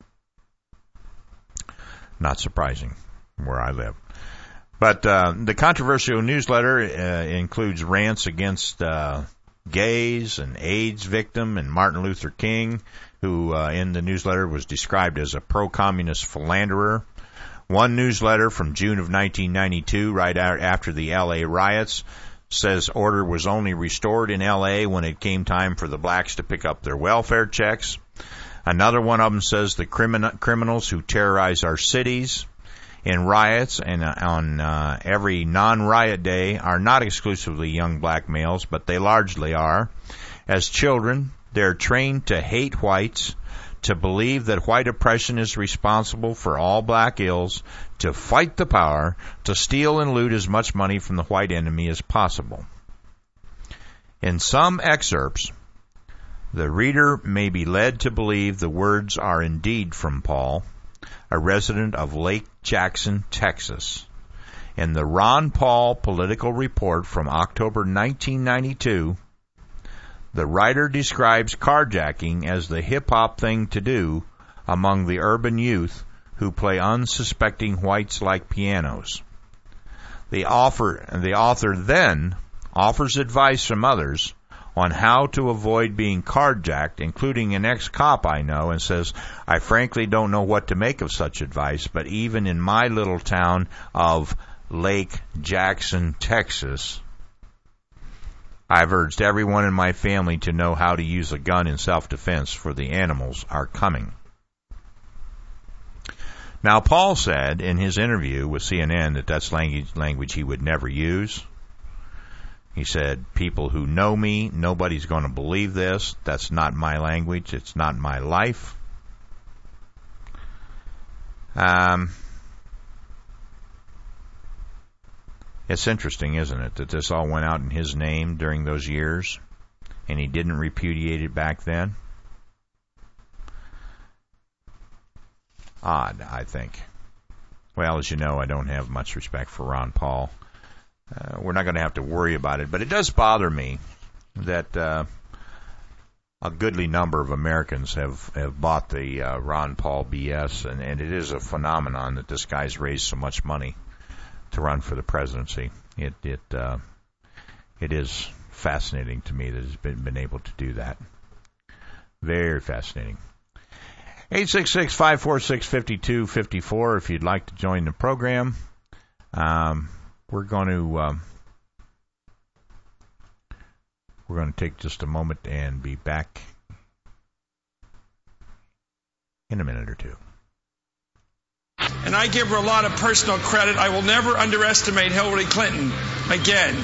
Not surprising where I live. But the controversial newsletter includes rants against gays, an AIDS victim, and Martin Luther King, who in the newsletter was described as a pro-communist philanderer. One newsletter from June of 1992, right after the L.A. riots, says order was only restored in L.A. when it came time for the blacks to pick up their welfare checks. Another one of them says the criminals who terrorize our cities in riots and on every non-riot day are not exclusively young black males, but they largely are. As children, they're trained to hate whites, to believe that white oppression is responsible for all black ills, to fight the power, to steal and loot as much money from the white enemy as possible. In some excerpts, the reader may be led to believe the words are indeed from Paul, a resident of Lake Jackson, Texas. In the Ron Paul Political Report from October 1992, the writer describes carjacking as the hip-hop thing to do among the urban youth who play unsuspecting whites like pianos. The author then offers advice from others on how to avoid being carjacked, including an ex-cop I know, and says, I frankly don't know what to make of such advice, but even in my little town of Lake Jackson, Texas, I've urged everyone in my family to know how to use a gun in self-defense, for the animals are coming. Now, Paul said in his interview with CNN that that's language he would never use. He said, people who know me, nobody's going to believe this. That's not my language. It's not my life. It's interesting, isn't it, that this all went out in his name during those years, and he didn't repudiate it back then? Odd, I think. Well, as you know, I don't have much respect for Ron Paul. We're not going to have to worry about it, but it does bother me that a goodly number of Americans have bought the Ron Paul BS, and it is a phenomenon that this guy's raised so much money to run for the presidency. It is fascinating to me that he's been able to do that. Very fascinating. 866-546-5254 if you'd like to join the program. We're going to take just a moment and be back in a minute or two. And I give her a lot of personal credit. I will never underestimate Hillary Clinton again.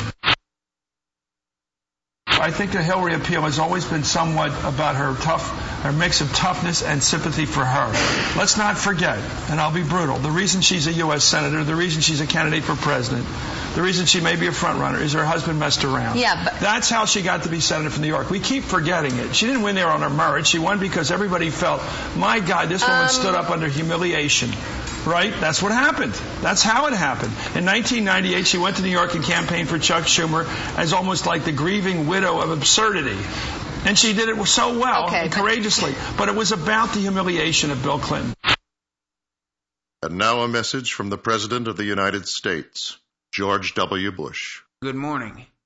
I think the Hillary appeal has always been somewhat about her mix of toughness and sympathy for her. Let's not forget, and I'll be brutal, the reason she's a U.S. Senator, the reason she's a candidate for president, the reason she may be a front runner is her husband messed around. Yeah, but that's how she got to be senator from New York. We keep forgetting it. She didn't win there on her merit. She won because everybody felt, my God, this woman stood up under humiliation. Right? That's what happened. That's how it happened. In 1998, she went to New York and campaigned for Chuck Schumer as almost like the grieving widow of absurdity. And she did it so well and courageously. But it was about the humiliation of Bill Clinton. And now a message from the President of the United States, George W. Bush. Good morning.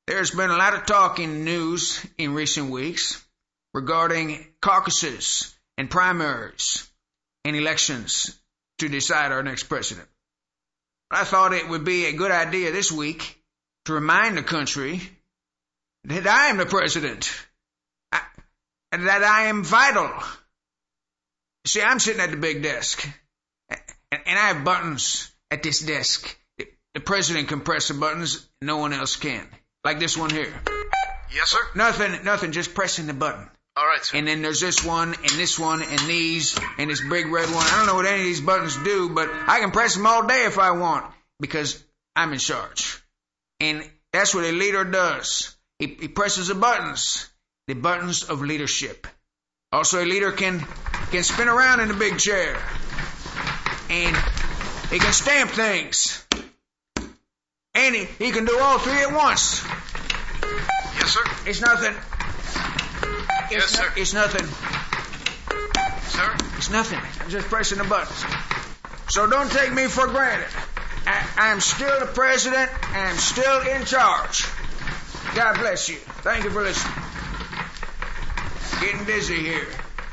There's been a lot of talk in the news in recent weeks regarding caucuses and primaries and elections to decide our next president. I thought it would be a good idea this week to remind the country that I am the president, that I am vital. See, I'm sitting at the big desk, and I have buttons at this desk. The president can press the buttons, no one else can. Like this one here. Yes, sir? Nothing, just pressing the button. All right, sir. And then there's this one, and these, and this big red one. I don't know what any of these buttons do, but I can press them all day if I want, because I'm in charge. And that's what a leader does. He presses the buttons of leadership. Also, a leader can spin around in the big chair, and he can stamp things. And he can do all three at once. Yes, sir. It's nothing. Yes, sir. It's nothing. Sir? It's nothing. I'm just pressing the buttons. So don't take me for granted. I'm still the president, and I'm still in charge. God bless you. Thank you for listening. Getting busy here.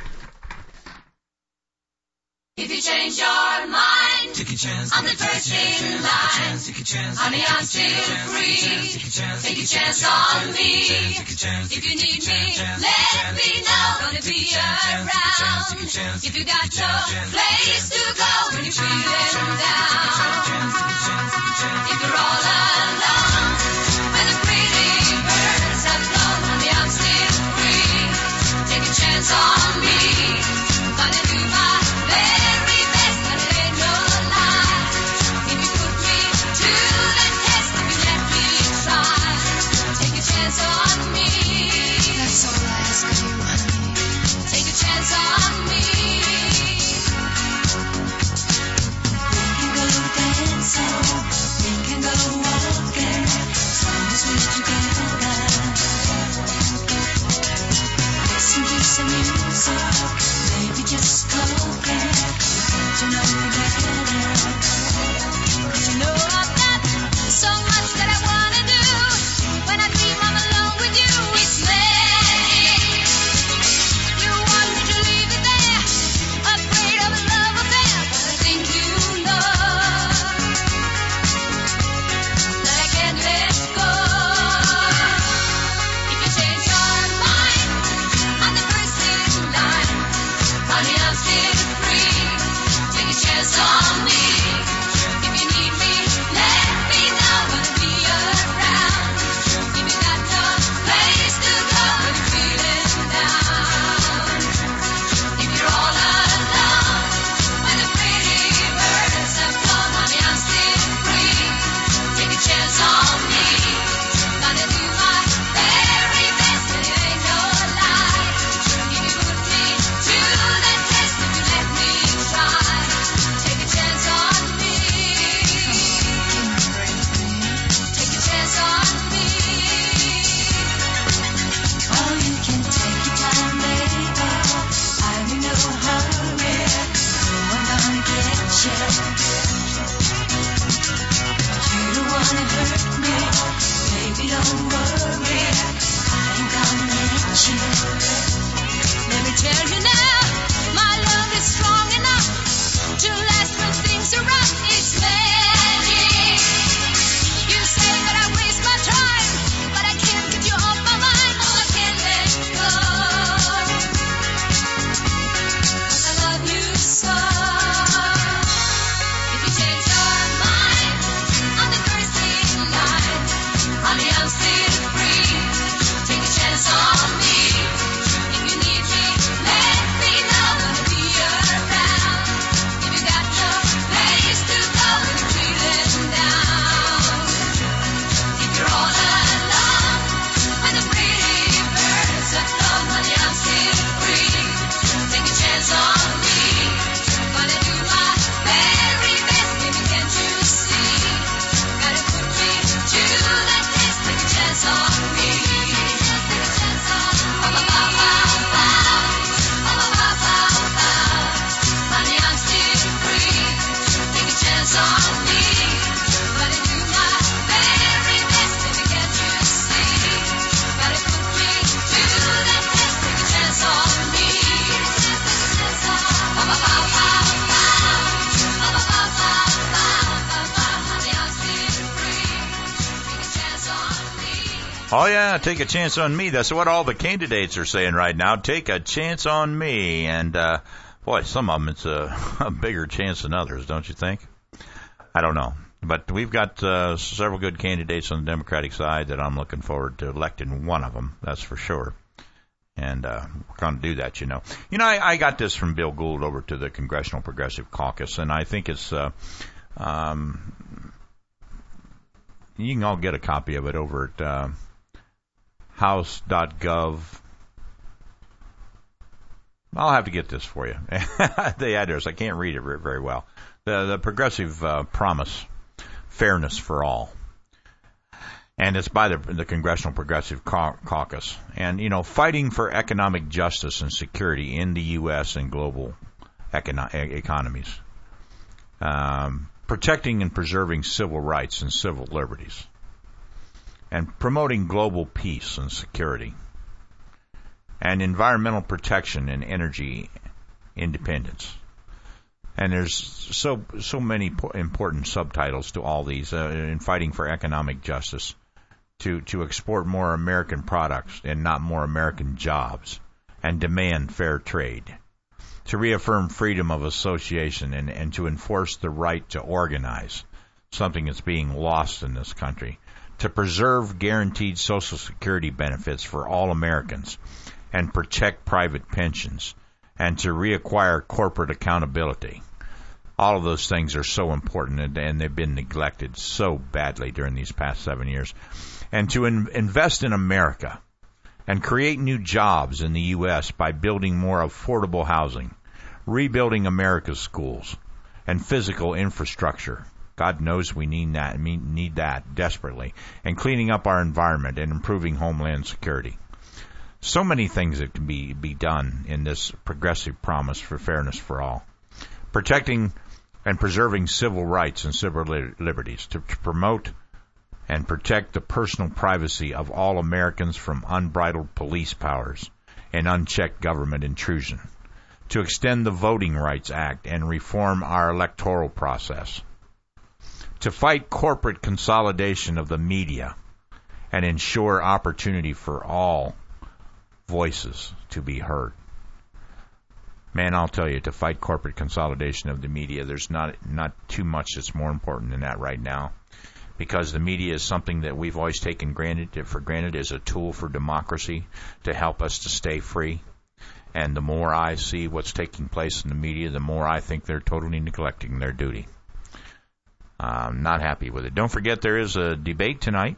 If you change your mind, take a chance. I'm the first in line. Honey, I'm still free. Take a chance on me. If you need me, let me know. Gonna be around. If you got no place to go when you're feeling down. If you're all alone, when the pretty birds have flown, honey, I'm still free. Take a chance on me. Gonna do my very best, and it ain't no lie. If you put me to the test, if you let me try, take a chance on me. That's all I ask of you, honey. Take a chance on me. When you go there. Oh, yeah, take a chance on me. That's what all the candidates are saying right now. Take a chance on me. And, boy, some of them, it's a bigger chance than others, don't you think? I don't know. But we've got several good candidates on the Democratic side that I'm looking forward to electing one of them, that's for sure. And we're going to do that, you know. You know, I got this from Bill Gould over to the Congressional Progressive Caucus, and I think it's you can all get a copy of it over at house.gov. I'll have to get this for you. The address, I can't read it very well. The Progressive Promise, Fairness for All. And it's by the Congressional Progressive Caucus. And, you know, fighting for economic justice and security in the U.S. and global economies. Protecting and preserving civil rights and civil liberties. And promoting global peace and security. And environmental protection and energy independence. And there's so many important subtitles to all these in fighting for economic justice. To export more American products and not more American jobs, and demand fair trade, to reaffirm freedom of association and to enforce the right to organize, something that's being lost in this country, to preserve guaranteed Social Security benefits for all Americans and protect private pensions, and to reacquire corporate accountability. All of those things are so important, and they've been neglected so badly during these past 7 years. And to invest in America and create new jobs in the U.S. by building more affordable housing, rebuilding America's schools, and physical infrastructure. God knows we need that desperately. And cleaning up our environment and improving homeland security. So many things that can be done in this progressive promise for fairness for all. Protecting and preserving civil rights and civil liberties, to promote and protect the personal privacy of all Americans from unbridled police powers and unchecked government intrusion, to extend the Voting Rights Act and reform our electoral process, to fight corporate consolidation of the media and ensure opportunity for all voices to be heard. Man, I'll tell you, to fight corporate consolidation of the media, there's not too much that's more important than that right now. Because the media is something that we've always taken for granted as a tool for democracy to help us to stay free. And the more I see what's taking place in the media, the more I think they're totally neglecting their duty. I'm not happy with it. Don't forget there is a debate tonight.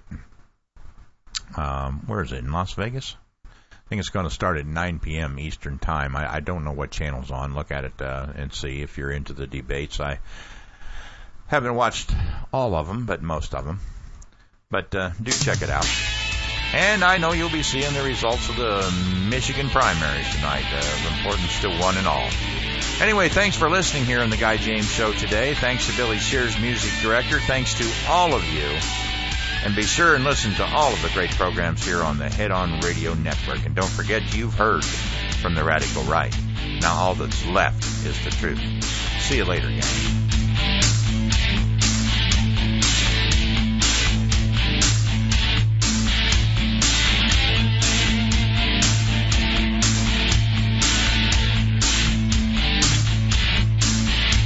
Where is it? In Las Vegas? I think it's going to start at 9 p.m. Eastern Time. I don't know what channel's on. Look at it and see if you're into the debates. I haven't watched all of them, but most of them. But do check it out. And I know you'll be seeing the results of the Michigan primaries tonight. The importance to one and all. Anyway, thanks for listening here on the Guy James Show today. Thanks to Billy Shears, music director. Thanks to all of you. And be sure and listen to all of the great programs here on the Head On Radio Network. And don't forget, you've heard from the radical right. Now all that's left is the truth. See you later, guys.